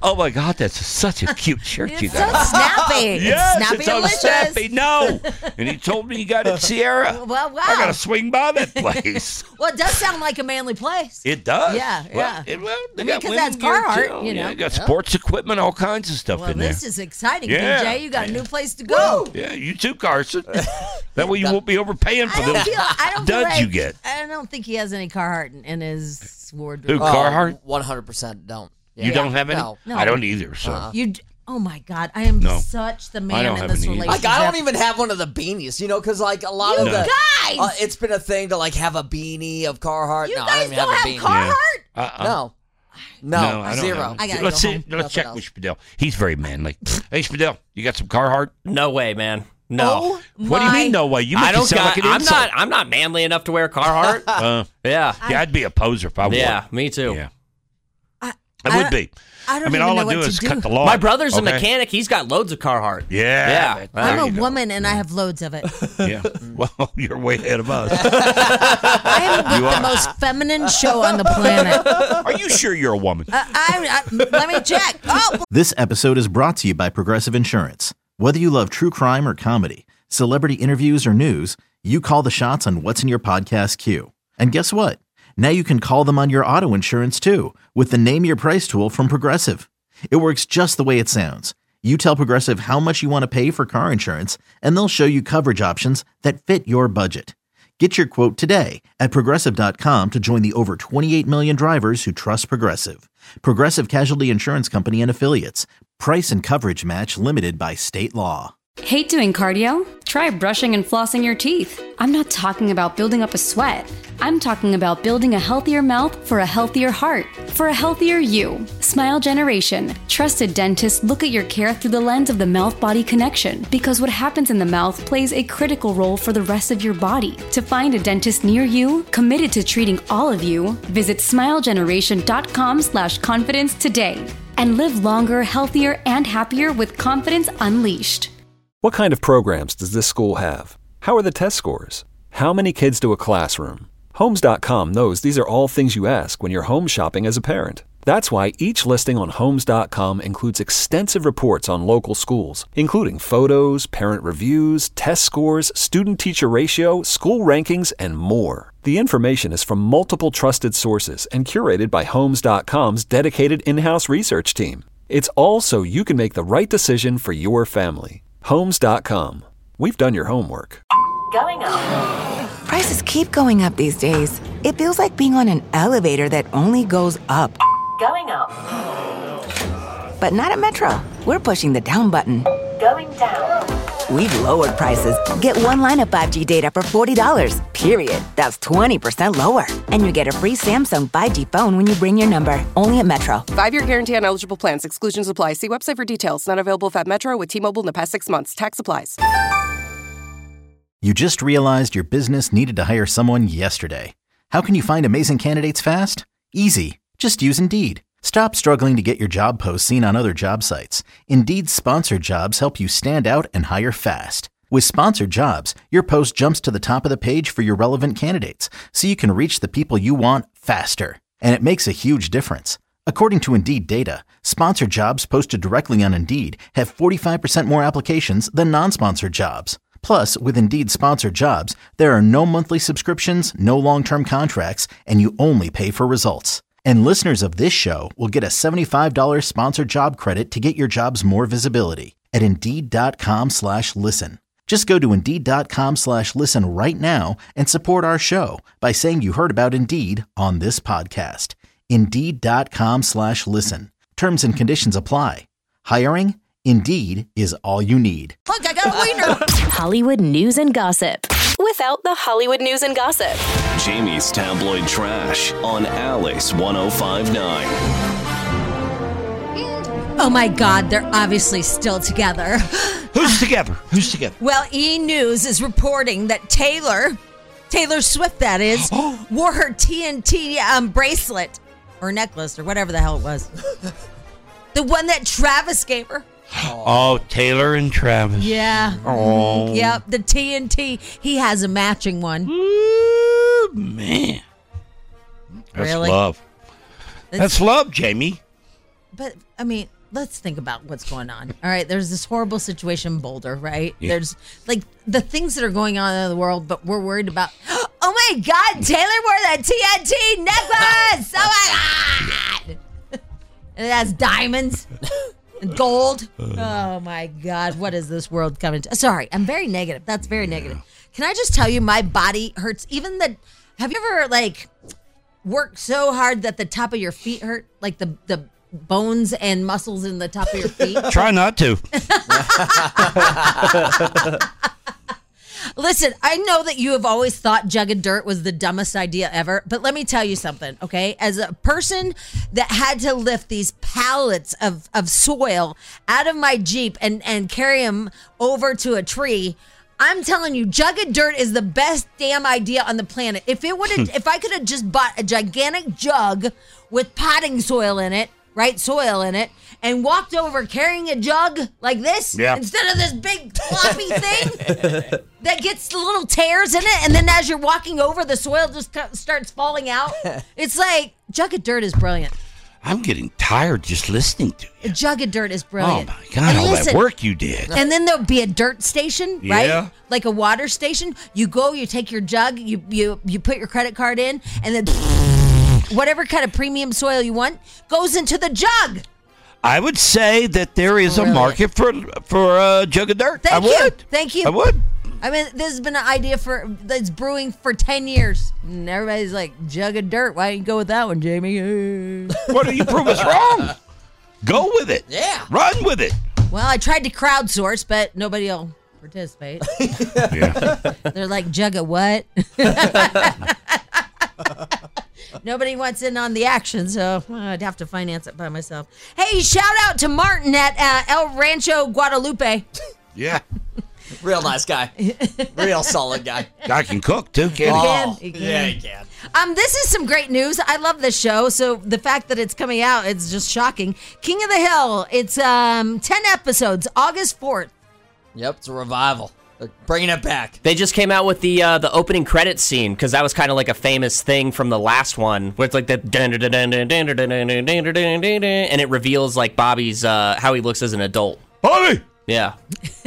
Oh my God, that's such a cute shirt you It's got. so snappy. Yes, It's it's so snappy-licious. snappy. No. And he told me he got it at Sierra. Well, wow. I got to swing by that place. Well, it does sound like a manly place. It does. Yeah, Well, yeah. they got Because women that's gear, Carhartt, too. you know. Yeah, got sports equipment, all kinds of stuff Well, in there. this is exciting, Yeah. DJ. You got a new place to go. Yeah, you too, Carson. That way you won't be overpaying for those I don't feel duds like, you get. I don't think he has any Carhartt in his wardrobe. Who, Carhartt? 100% don't. You don't have any? No. I don't either. So Oh my God, I am No. such the I man don't in have this any either. relationship. Like, I don't even have one of the beanies, because like a lot of You the guys! it's been a thing to like have a beanie of Carhartt. You no, I guys don't even don't have a have beanie. Carhartt? No, I don't zero. have any. I gotta Let's go see. home. Let's check Nothing with Spadell. He's very manly. Hey, Spadell, you got some Carhartt? No way, man. No. What do you mean, no way? You make I it don't sound got, like an insult. I'm not manly enough to wear Carhartt. Yeah, I'd be a poser if I wore it. Yeah, me too. Yeah. I would be. I don't mean, even all know I what do to is do. cut the lawn. My brother's a okay? mechanic. He's got loads of Carhartt. Yeah. Yeah. I'm There a you go. woman and I have loads of it. Yeah. Well, you're way ahead of us. I am You with the are. most feminine show on the planet. Are you sure you're a woman? Let me check. Oh, This episode is brought to you by Progressive Insurance. Whether you love true crime or comedy, celebrity interviews or news, you call the shots on what's in your podcast queue. And guess what? Now you can call them on your auto insurance too with the Name Your Price tool from Progressive. It works just the way it sounds. You tell Progressive how much you want to pay for car insurance, and they'll show you coverage options that fit your budget. Get your quote today at Progressive.com to join the over 28 million drivers who trust Progressive. Progressive Casualty Insurance Company and Affiliates. Price and coverage match limited by state law. Hate doing cardio? Try brushing and flossing your teeth. I'm not talking about building up a sweat. I'm talking about building a healthier mouth for a healthier heart, for a healthier you. Smile Generation. Trusted dentists look at your care through the lens of the mouth-body connection because what happens in the mouth plays a critical role for the rest of your body. To find a dentist near you, committed to treating all of you, visit smilegeneration.com/confidence today and live longer, healthier, and happier with confidence unleashed. What kind of programs does this school have? How are the test scores? How many kids do a classroom? Homes.com knows these are all things you ask when you're home shopping as a parent. That's why each listing on Homes.com includes extensive reports on local schools, including photos, parent reviews, test scores, student-teacher ratio, school rankings, and more. The information is from multiple trusted sources and curated by Homes.com's dedicated in-house research team. It's all so you can make the right decision for your family. Homes.com. We've done your homework. Going up. Prices keep going up these days. It feels like being on an elevator that only goes up. Going up. But not at Metro. We're pushing the down button. Going down. We've lowered prices. Get one line of 5G data for $40, period. That's 20% lower. And you get a free Samsung 5G phone when you bring your number. Only at Metro. 5-year guarantee on eligible plans. Exclusions apply. See website for details. Not available at Metro with T-Mobile in the past 6 months. Tax applies. You just realized your business needed to hire someone yesterday. How can you find amazing candidates fast? Easy. Just use Indeed. Stop struggling to get your job posts seen on other job sites. Indeed's sponsored jobs help you stand out and hire fast. With sponsored jobs, your post jumps to the top of the page for your relevant candidates, so you can reach the people you want faster. And it makes a huge difference. According to Indeed data, sponsored jobs posted directly on Indeed have 45% more applications than non-sponsored jobs. Plus, with Indeed sponsored jobs, there are no monthly subscriptions, no long-term contracts, and you only pay for results. And listeners of this show will get a $75 sponsored job credit to get your jobs more visibility at Indeed.com/listen. Just go to Indeed.com/listen right now and support our show by saying you heard about Indeed on this podcast. Indeed.com/listen. Terms and conditions apply. Hiring? Indeed is all you need. Look, I got a wiener. Hollywood news and gossip without the Hollywood news and gossip. Jamie's Tabloid Trash on Alice 105.9. Oh my God, they're obviously still together. Who's together? Who's together? Well, E! News is reporting that Taylor Swift, that is, wore her TNT bracelet or necklace or whatever the hell it was. The one that Travis gave her. Oh, Taylor and Travis. Yeah. Oh. Yep, the TNT. He has a matching one. Ooh, man. That's Really? love. That's love, Jamie. But, I mean, let's think about what's going on. All right, there's this horrible situation in Boulder, right? Yeah. There's like the things that are going on in the world, but we're worried about. Oh my God, Taylor wore that TNT necklace. Oh my God, and it has diamonds and gold. Oh my God, what is this world coming to? Sorry, I'm very negative. That's very negative. Can I just tell you, my body hurts. Even the. Have you ever like worked so hard that the top of your feet hurt, like the bones and muscles in the top of your feet? Try not to. Listen, I know that you have always thought Jug of Dirt was the dumbest idea ever, but let me tell you something, okay? As a person that had to lift these pallets of soil out of my Jeep and carry them over to a tree, I'm telling you, Jug of Dirt is the best damn idea on the planet. If I could have just bought a gigantic jug with potting soil in it, right, soil in it, and walked over carrying a jug like this instead of this big floppy thing that gets little tears in it, and then as you're walking over, the soil just starts falling out. It's like, Jug of Dirt is brilliant. I'm getting tired just listening to you. A Jug of Dirt is brilliant. Oh, my God, all that work you did. And then there'll be a dirt station, right? Yeah. Like a water station. You go, you take your jug, you put your credit card in, and then whatever kind of premium soil you want goes into the jug. I would say that there is a market for a Jug of Dirt. Thank you. I would. I mean, this has been an idea that's brewing for 10 years. And everybody's like, Jug of Dirt. Why don't you go with that one, Jamie? What do you prove us wrong? Go with it. Yeah. Run with it. Well, I tried to crowdsource, but nobody will participate. Yeah. They're like, Jug of what? Nobody wants in on the action, so I'd have to finance it by myself. Hey, shout out to Martin at El Rancho Guadalupe. Yeah. Real nice guy. Real solid guy. Guy can cook, too, can't He can. Yeah, he can. This is some great news. I love this show, so the fact that it's coming out, it's just shocking. King of the Hill, it's 10 episodes, August 4th. Yep, it's a revival. They're bringing it back. They just came out with the opening credits scene because that was kind of like a famous thing from the last one, where it's like the and it reveals like Bobby's how he looks as an adult. Bobby. Yeah.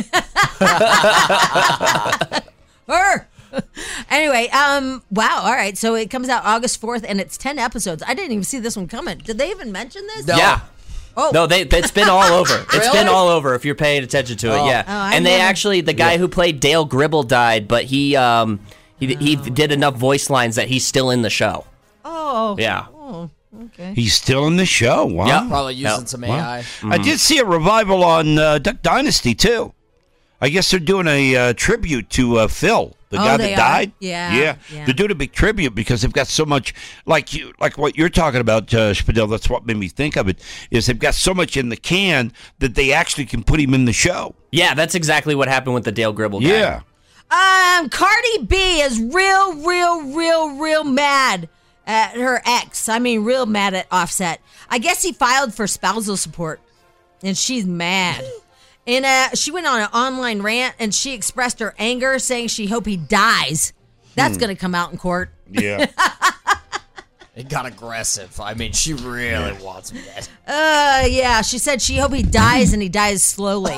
Anyway, wow. All right, so it comes out August 4th, and it's 10 episodes. I didn't even see this one coming. Did they even mention this? No. Yeah. Oh. No, it's been all over. It's Really? been all over if you're paying attention to it, yeah. And they actually, the guy who played Dale Gribble died, but he did enough voice lines that he's still in the show. Oh. Yeah. Oh, okay. He's still in the show. Wow. Yep. Probably using some AI. I did see a revival on Duck Dynasty, too. I guess they're doing a tribute to Phil, the guy that died. Yeah. They're doing a big tribute because they've got so much, like what you're talking about, Spadell. That's what made me think of it. Is they've got so much in the can that they actually can put him in the show. Yeah, that's exactly what happened with the Dale Gribble guy. Yeah. Cardi B is real mad at her ex. I mean, real mad at Offset. I guess he filed for spousal support, and she's mad. And she went on an online rant, and she expressed her anger, saying she hope he dies. That's going to come out in court. Yeah. It got aggressive. I mean, she really wants him dead. Yeah. She said she hope he dies, and he dies slowly.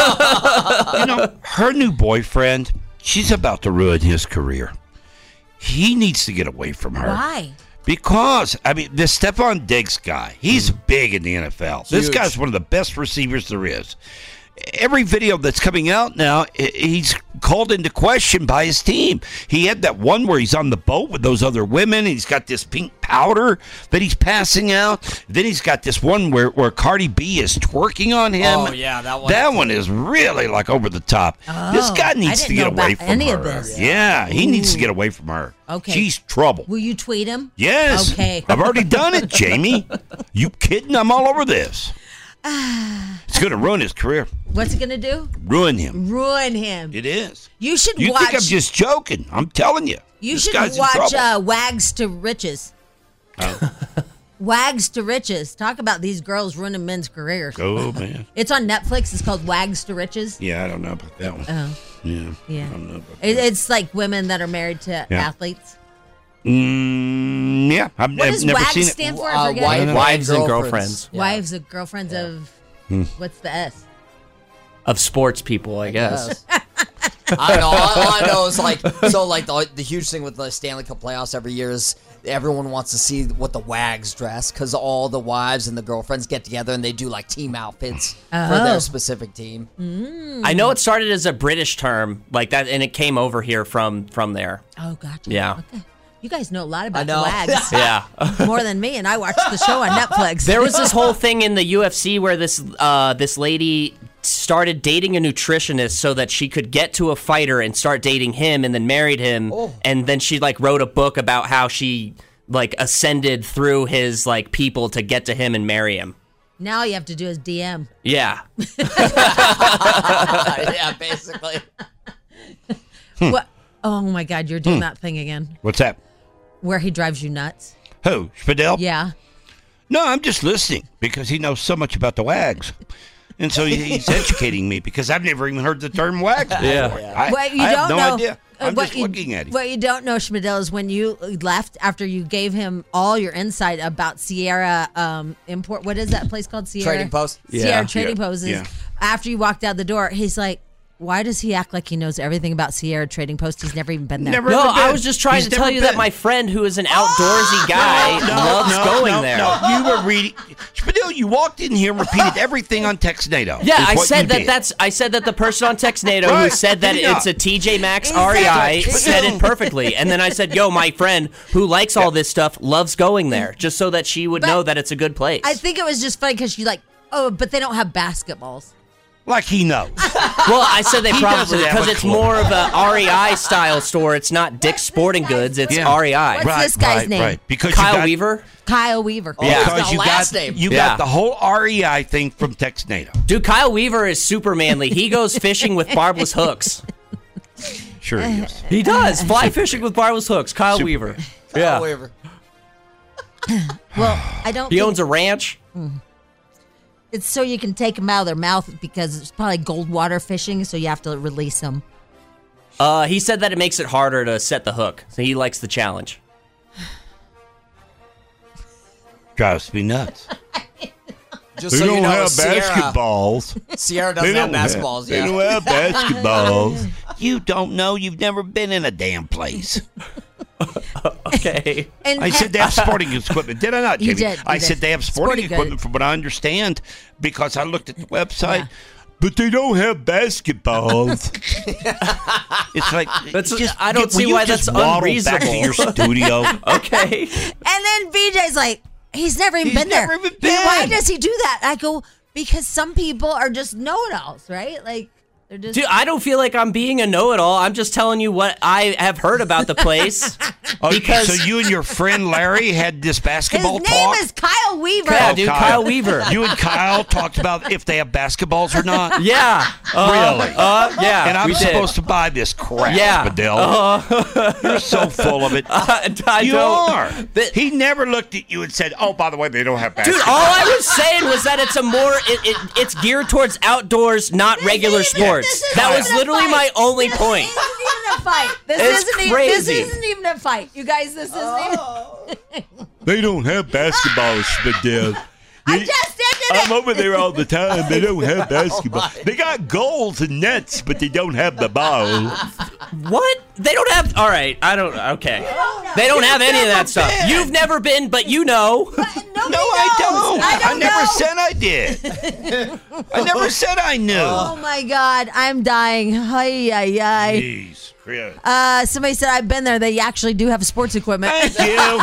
Her new boyfriend, she's about to ruin his career. He needs to get away from her. Why? Because, I mean, this Stephon Diggs guy, he's big in the NFL. This guy's one of the best receivers there is. Every video that's coming out now, he's called into question by his team. He had that one where he's on the boat with those other women. He's got this pink powder that he's passing out. Then he's got this one where Cardi B is twerking on him. Oh, yeah, that one. That one is really like over the top. This guy needs to get away from any her. of this. Yeah, he needs to get away from her. Okay. She's trouble. Will you tweet him? Yes. Okay. I've already done it, Jamie. You kidding? I'm all over this. It's going to ruin his career. What's it going to do? Ruin him. Ruin him. It is. You should You watch. think I'm just joking? I'm telling you. You This should guy's in watch trouble. Wags to Riches. Wags to Riches. Talk about these girls ruining men's careers. Oh, man. It's on Netflix. It's called Wags to Riches. Yeah, I don't know about that one. Oh. Yeah. Yeah. I don't know about It's like women that are married to athletes. Yeah. I've What does never WAGs seen it. stand for? I forget. Wives and girlfriends. Wives and girlfriends of What's the S? Of sports people, I guess. I know. All I know is like the huge thing with the Stanley Cup playoffs every year is everyone wants to see what the Wags dress because all the wives and the girlfriends get together and they do like team outfits for their specific team. I know it started as a British term like that, and it came over here from there. Oh, gotcha. Yeah. Okay. You guys know a lot about the Wags. Yeah. More than me, and I watched the show on Netflix. There was this whole thing in the UFC where this lady started dating a nutritionist so that she could get to a fighter and start dating him, and then married him, and then she like wrote a book about how she like ascended through his like people to get to him and marry him. Now all you have to do is DM. Yeah. Yeah, basically. What? Oh my God, you're doing that thing again. What's that? Where he drives you nuts. Who? Spadell? Yeah. No, I'm just listening because he knows so much about the Wags. And so he's educating me because I've never even heard the term Wags before. I have no idea. I'm just looking at him. What you don't know, Schmidl, is when you left after you gave him all your insight about Sierra Import. What is that place called? Sierra Trading Post. Sierra Trading Post. After you walked out the door, he's like, why does he act like he knows everything about Sierra Trading Post? He's never even been there. I was just trying to tell you that my friend, who is an outdoorsy guy, loves going there. No, you were reading. Spadil, you walked in here and repeated everything on Textnado. Yeah, I said that. I said that the person on Textnado who said that it's a TJ Maxx REI said it perfectly, and then I said, "Yo, my friend who likes all this stuff loves going there," just so that she would know that it's a good place. I think it was just funny because she's like, "Oh, but they don't have basketballs." Like he knows. Well, I said they probably, because it's more of a REI style store. It's not Dick's Sporting Goods. It's REI. What's this guy's name? Right. Because Kyle Weaver. Kyle Weaver. Because you got the whole REI thing from Textnado. Dude, Kyle Weaver is super manly. He goes fishing with barbless hooks. Sure he is. He does. Fly fishing with barbless hooks. Kyle Weaver. Kyle Weaver. Well, I don't. He owns a ranch. It's so you can take them out of their mouth because it's probably gold water fishing, so you have to release them. He said that it makes it harder to set the hook, so he likes the challenge. Drives me nuts. Just they so don't you know, have Sierra, basketballs. Sierra doesn't have basketballs. They don't have basketballs. You don't know. You've never been in a damn place. Okay. I said they have sporting equipment. Did I not, Jamie? You did. I said they have sporting equipment from what I understand because I looked at the website. Yeah. But they don't have basketballs. It's like I don't see why that's unreasonable. Back to your studio. Okay. And then BJ's like, he's never even been there. Why does he do that? I go, because some people are just know-it-alls, right? Like, they're just. Dude, I don't feel like I'm being a know-it-all. I'm just telling you what I have heard about the place. So you and your friend Larry had this basketball talk? His name is Kyle Weaver. Yeah, dude, Kyle Weaver. You and Kyle talked about if they have basketballs or not? Yeah. Really? Yeah. And I'm supposed to buy this crap, yeah. Spadil. You're so full of it. You are. He never looked at you and said, oh, by the way, they don't have basketballs. Dude, all I was saying was that it's a more, it's geared towards outdoors, not regular sports. That was literally my only point. This isn't even a fight. This isn't even a fight. You guys, this isn't even. They don't have basketballs, Spadil. I just ended I'm over there all the time. They don't have basketball. They got goals and nets, but they don't have the ball. What? They don't have... All right. I don't... Okay. They don't have any of that stuff. You've never been, but you know. No, I don't. I never said I did. I never said I knew. Oh, my God. I'm dying. Ay, ay, ay. Jeez. Somebody said I've been there. They actually do have sports equipment. Thank you.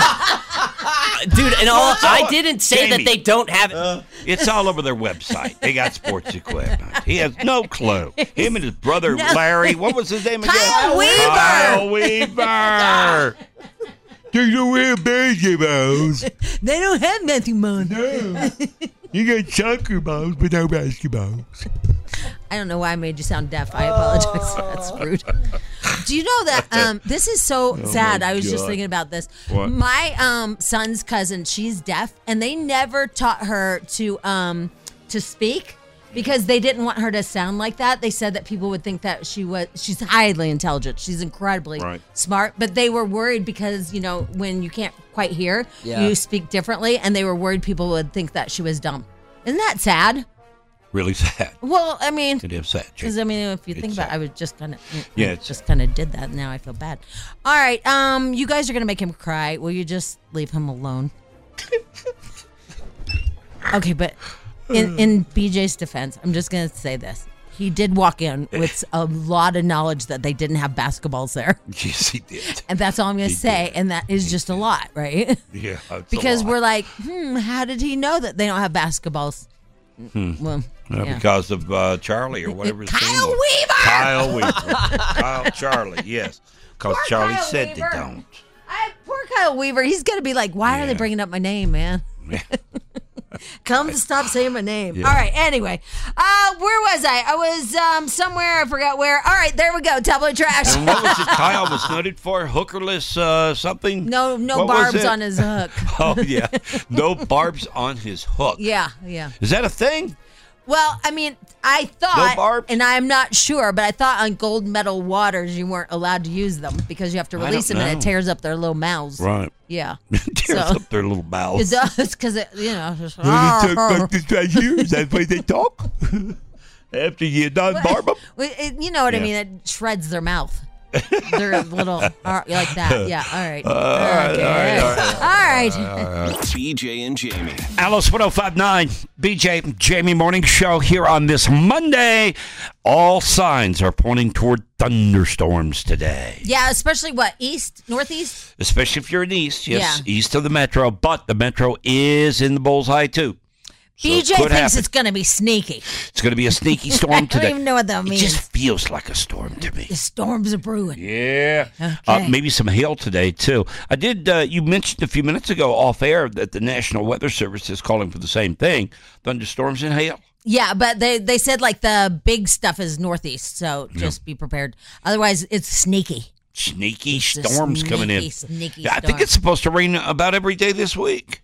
Dude, and I didn't say that they don't have it. It's all over their website. They got sports equipment. He has no clue. Him and his brother Larry, what was his name again? Kyle Weaver. Kyle Weaver. They don't have basketballs. They don't have basketballs. No. You got soccer balls, but no basketballs. I don't know why I made you sound deaf. I apologize. That's rude. Do you know that this is so sad? I was just thinking about this. What? My son's cousin, she's deaf, and they never taught her to speak because they didn't want her to sound like that. They said that people would think that she's highly intelligent. She's incredibly smart, but they were worried because, you know, when you can't quite hear, you speak differently, and they were worried people would think that she was dumb. Isn't that sad? really sad. Well, I mean, It is sad. because I mean, if you think about it, I was just kind of, it's just kind of did that. Now I feel bad. All right, you guys are gonna make him cry. Will you just leave him alone? Okay, but in BJ's defense, I'm just gonna say this. He did walk in with a lot of knowledge that they didn't have basketballs there. Yes, he did. And that's all I'm going to say. And that is just a lot, right? Yeah. Because we're like, how did he know that they don't have basketballs? Well, yeah. Because of Charlie or whatever his name Kyle was. Weaver! Kyle Weaver. Kyle Charlie, yes. Because Charlie Kyle said Weaver. they don't. Poor Kyle Weaver. He's going to be like, why are they bringing up my name, man? Come to stop saying my name. Yeah. All right, anyway. Where was I? I was somewhere. I forgot where. All right, there we go. Tabloid trash. And what was it Kyle was noted for? Hookerless something? No What was barbs it? on his hook. Oh, yeah. No barbs on his hook. Yeah. Is that a thing? Well, I mean, I thought, and I'm not sure, but I thought on gold medal waters you weren't allowed to use them because you have to I release don't them and it know. tears up their little mouths. Right. Yeah. Tears up their little mouths. It does because it, just, Like this right here. Is that the way they talk? After you done barb them? you know what I Yeah. mean? It shreds their mouth. They're little like that. Yeah. All right. All right. BJ and Jamie. Alice 1059, BJ and Jamie Morning Show here on this Monday. All signs are pointing toward thunderstorms today. Yeah, especially northeast? Especially if you're in east, yes, Yeah. east of the metro. But the metro is in the bullseye, too. So it BJ could thinks happen. it's going to be sneaky. It's going to be a sneaky storm I don't today. even know what that means. It just feels like a storm to me. The storms are brewing. Yeah. Okay. Maybe some hail today, too. I did, you mentioned a few minutes ago off air that the National Weather Service is calling for the same thing, thunderstorms and hail. Yeah, but they said like the big stuff is northeast, so just be prepared. Otherwise, it's sneaky. Sneaky It's a storms coming in. sneaky Yeah, I think storm. it's supposed to rain about every day this week.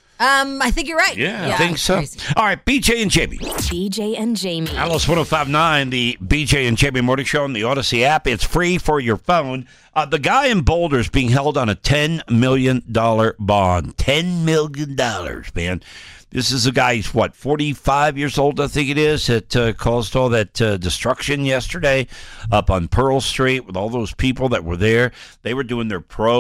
I think you're right. Yeah, I think so. crazy. All right, BJ and Jamie. BJ and Jamie. Alice 1059, the BJ and Jamie Morning Show on the Odyssey app. It's free for your phone. The guy in Boulder is being held on a $10 million bond. $10 million, man. This is a guy, he's 45 years old, I think it is, that caused all that destruction yesterday up on Pearl Street with all those people that were there. They were doing their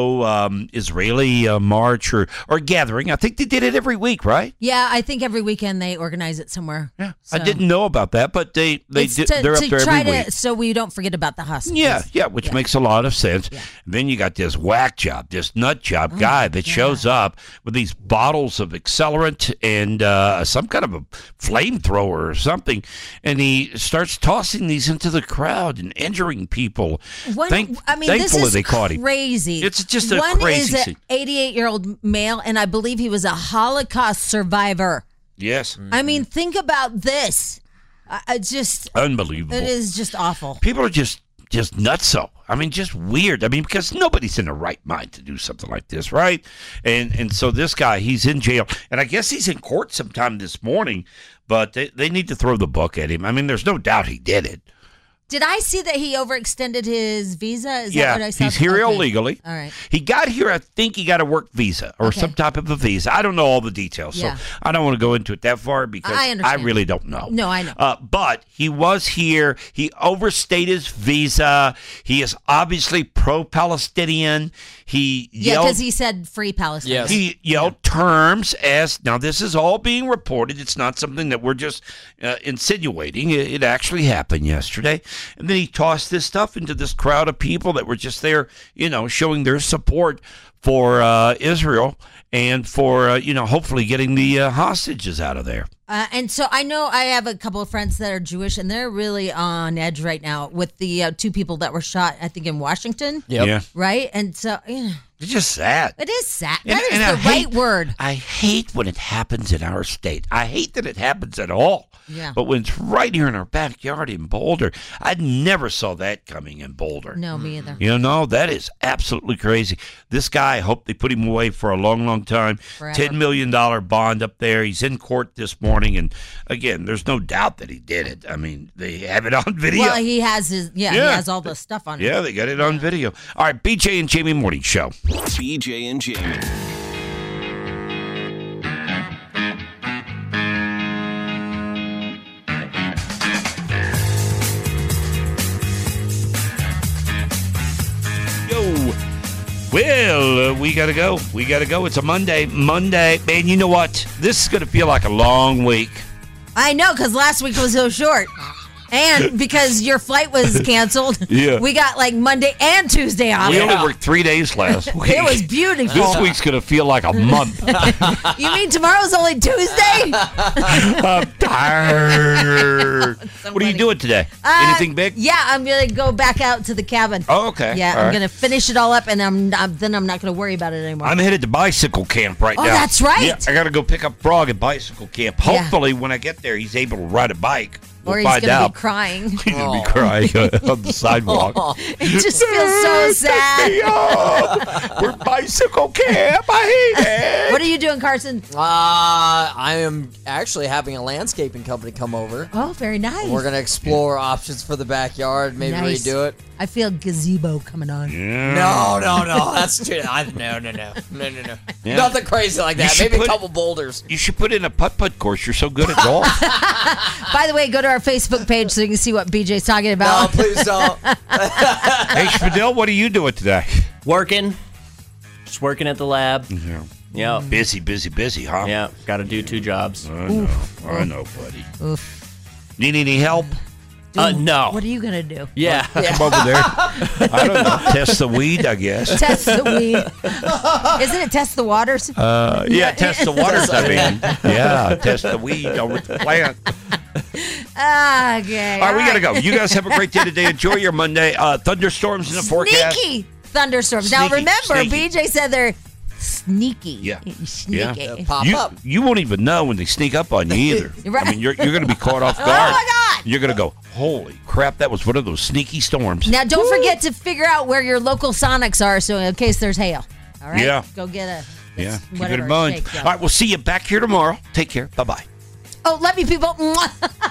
pro-Israeli march or gathering. I think they did it every week, right? Yeah, I think every weekend they organize it somewhere. Yeah, I didn't know about that, but they're up there every week. So we don't forget about the hostages. Yeah, which makes a lot of sense. Then you got this whack job, this nut job guy that shows up with these bottles of accelerant and some kind of a flamethrower or something, and he starts tossing these into the crowd and injuring people. Thankfully, this is they caught him. crazy. It's just a One crazy is scene. an 88-year-old male, and I believe he was a Holocaust survivor. Yes. I mean, think about this. It's just Unbelievable. It is just awful. People are just nutso. I mean, just weird. I mean, because nobody's in the right mind to do something like this, right? And so this guy, he's in jail. And I guess he's in court sometime this morning, but they need to throw the book at him. I mean, there's no doubt he did it. Did I see that he overextended his visa? Is Yeah, that what I saw? he's here Okay. illegally. All right. He got here, I think he got a work visa or some type of a visa. I don't know all the details, Yeah. so I don't want to go into it that far because I understand. really don't know. No, I know. But he was here. He overstayed his visa. He is obviously pro-Palestinian. He Yeah, yelled. because he said free Palestine. He yelled terms as, now this is all being reported. It's not something that we're just insinuating. It actually happened yesterday. And then he tossed this stuff into this crowd of people that were just there, showing their support for Israel and for, hopefully getting the hostages out of there. And so I know I have a couple of friends that are Jewish, and they're really on edge right now with the two people that were shot, I think, in Washington. Yep. Yeah. Right? And so, It's just sad. it is sad. And- That is and I the right hate- word. I hate when it happens in our state. I hate that it happens at all. Yeah. But when it's right here in our backyard in Boulder, I never saw that coming in Boulder. No, me either. That is absolutely crazy. This guy, I hope they put him away for a long, long time. Forever. $10 million bond up there. He's in court this morning. And again, there's no doubt that he did it. I mean, they have it on video. Well, he has he has all the stuff on it. Yeah, they got it on video. All right, BJ and Jamie Morning Show. BJ and Jamie. Well, we got to go. We got to go. It's a Monday. Man, you know what? This is going to feel like a long week. I know, because last week was so short. And because your flight was canceled, we got like Monday and Tuesday off. We only worked 3 days last week. It was beautiful. This week's going to feel like a month. You mean tomorrow's only Tuesday? I'm tired. What are you doing today? Anything big? Yeah, I'm going to go back out to the cabin. Oh, okay. Yeah, All I'm right. going to finish it all up, and then I'm not going to worry about it anymore. I'm headed to bicycle camp right now. Oh, that's right. Yeah, I got to go pick up Frog at bicycle camp. Hopefully, when I get there, he's able to ride a bike. Or he's find going to out. be crying. He's going to be crying on the sidewalk. It just feels so sad. We're bicycle camp. I hate it. What are you doing, Carson? I am actually having a landscaping company come over. Oh, very nice. We're going to explore options for the backyard, maybe Nice. redo it. I feel gazebo coming on. No. That's too. No. Yeah. Nothing crazy like You that. should Maybe a put- couple boulders. You should put in a putt-putt course. You're so good at golf. By the way, go to our Facebook page so you can see what BJ's talking about. No, please don't. Hey, Spadil, what are you doing today? Working. Just working at the lab. Yeah. Busy, huh? Yeah, got to do 2 jobs. I know, buddy. Need any help? No. What are you going to do? Yeah. Come over there. I don't know. Test the weed, I guess. Test the weed. Isn't it test the waters? Yeah, test the waters, I mean. Yeah, test the weed over the plant. Okay. All right, we got to go. You guys have a great day today. Enjoy your Monday. Thunderstorms in the forecast. Sneaky thunderstorms. Now, Sneaky, remember, sneaky. BJ said they're sneaky. Yeah. Sneaky. Pop You, up. you won't even know when they sneak up on you either. Right. I mean, you're going to be caught off Oh, guard. my God. You're going to go, holy crap, that was one of those sneaky storms. Now, don't forget to figure out where your local Sonics are so in case there's hail. All right? Yeah. Go get a Yeah, keep it whatever in mind. shake, yeah. All right, we'll see you back here tomorrow. Take care. Bye-bye. Oh, love you, people. Mwah.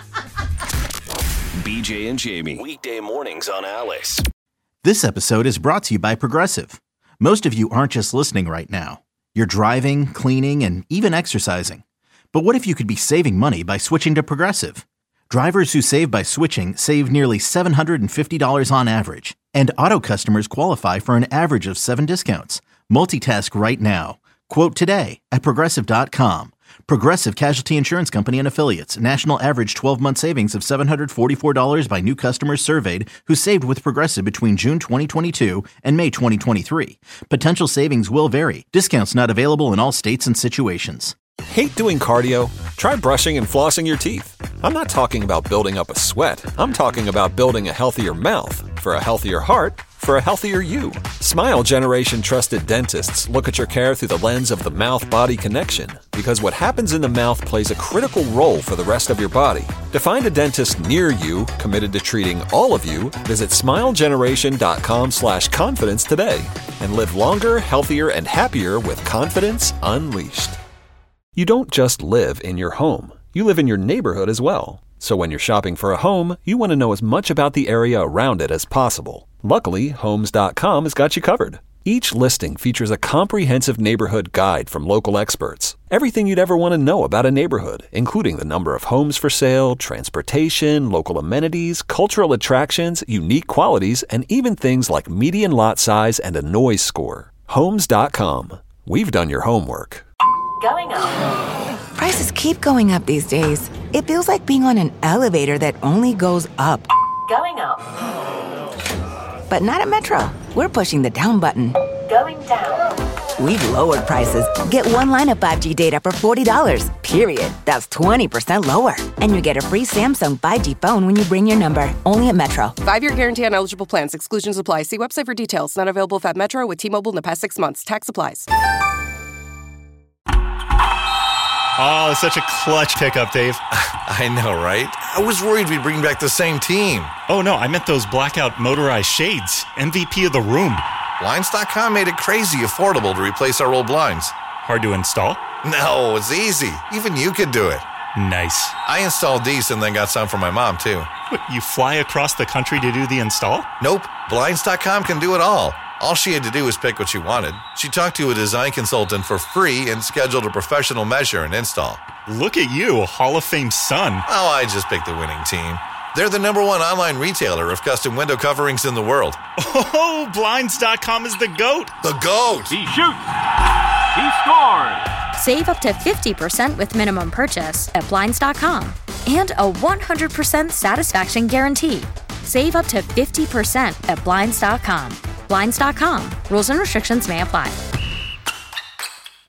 BJ and Jamie. Weekday mornings on Alice. This episode is brought to you by Progressive. Most of you aren't just listening right now. You're driving, cleaning, and even exercising. But what if you could be saving money by switching to Progressive? Drivers who save by switching save nearly $750 on average. And auto customers qualify for an average of 7 discounts. Multitask right now. Quote today at Progressive.com. Progressive Casualty Insurance Company and Affiliates. National average 12-month savings of $744 by new customers surveyed who saved with Progressive between June 2022 and May 2023. Potential savings will vary. Discounts not available in all states and situations. Hate doing cardio? Try brushing and flossing your teeth. I'm not talking about building up a sweat. I'm talking about building a healthier mouth. For a healthier heart, for a healthier you. Smile Generation trusted dentists look at your care through the lens of the mouth-body connection, because what happens in the mouth plays a critical role for the rest of your body. To find a dentist near you committed to treating all of you, visit smilegeneration.com/confidence today and live longer, healthier, and happier with confidence unleashed. You don't just live in your home. You live in your neighborhood as well. So when you're shopping for a home, you want to know as much about the area around it as possible. Luckily, Homes.com has got you covered. Each listing features a comprehensive neighborhood guide from local experts. Everything you'd ever want to know about a neighborhood, including the number of homes for sale, transportation, local amenities, cultural attractions, unique qualities, and even things like median lot size and a noise score. Homes.com. We've done your homework. Going up. Prices keep going up these days. It feels like being on an elevator that only goes up. Going up. But not at Metro. We're pushing the down button. Going down. We've lowered prices. Get one line of 5G data for $40, period. That's 20% lower. And you get a free Samsung 5G phone when you bring your number. Only at Metro. 5-year guarantee on eligible plans. Exclusions apply. See website for details. Not available if at Metro with T-Mobile in the past 6 months. Tax applies. Oh, it's such a clutch pickup, Dave. I know, right? I was worried we'd bring back the same team. Oh, no, I meant those blackout motorized shades. MVP of the room. Blinds.com made it crazy affordable to replace our old blinds. Hard to install? No, it's easy. Even you could do it. Nice. I installed these and then got some for my mom, too. What, you fly across the country to do the install? Nope. Blinds.com can do it all. All she had to do was pick what she wanted. She talked to a design consultant for free and scheduled a professional measure and install. Look at you, a Hall of Fame son. Oh, I just picked the winning team. They're the #1 online retailer of custom window coverings in the world. Oh, Blinds.com is the GOAT. The GOAT! He shoots! He scored! Save up to 50% with minimum purchase at Blinds.com. And a 100% satisfaction guarantee. Save up to 50% at Blinds.com. Blinds.com. Rules and restrictions may apply.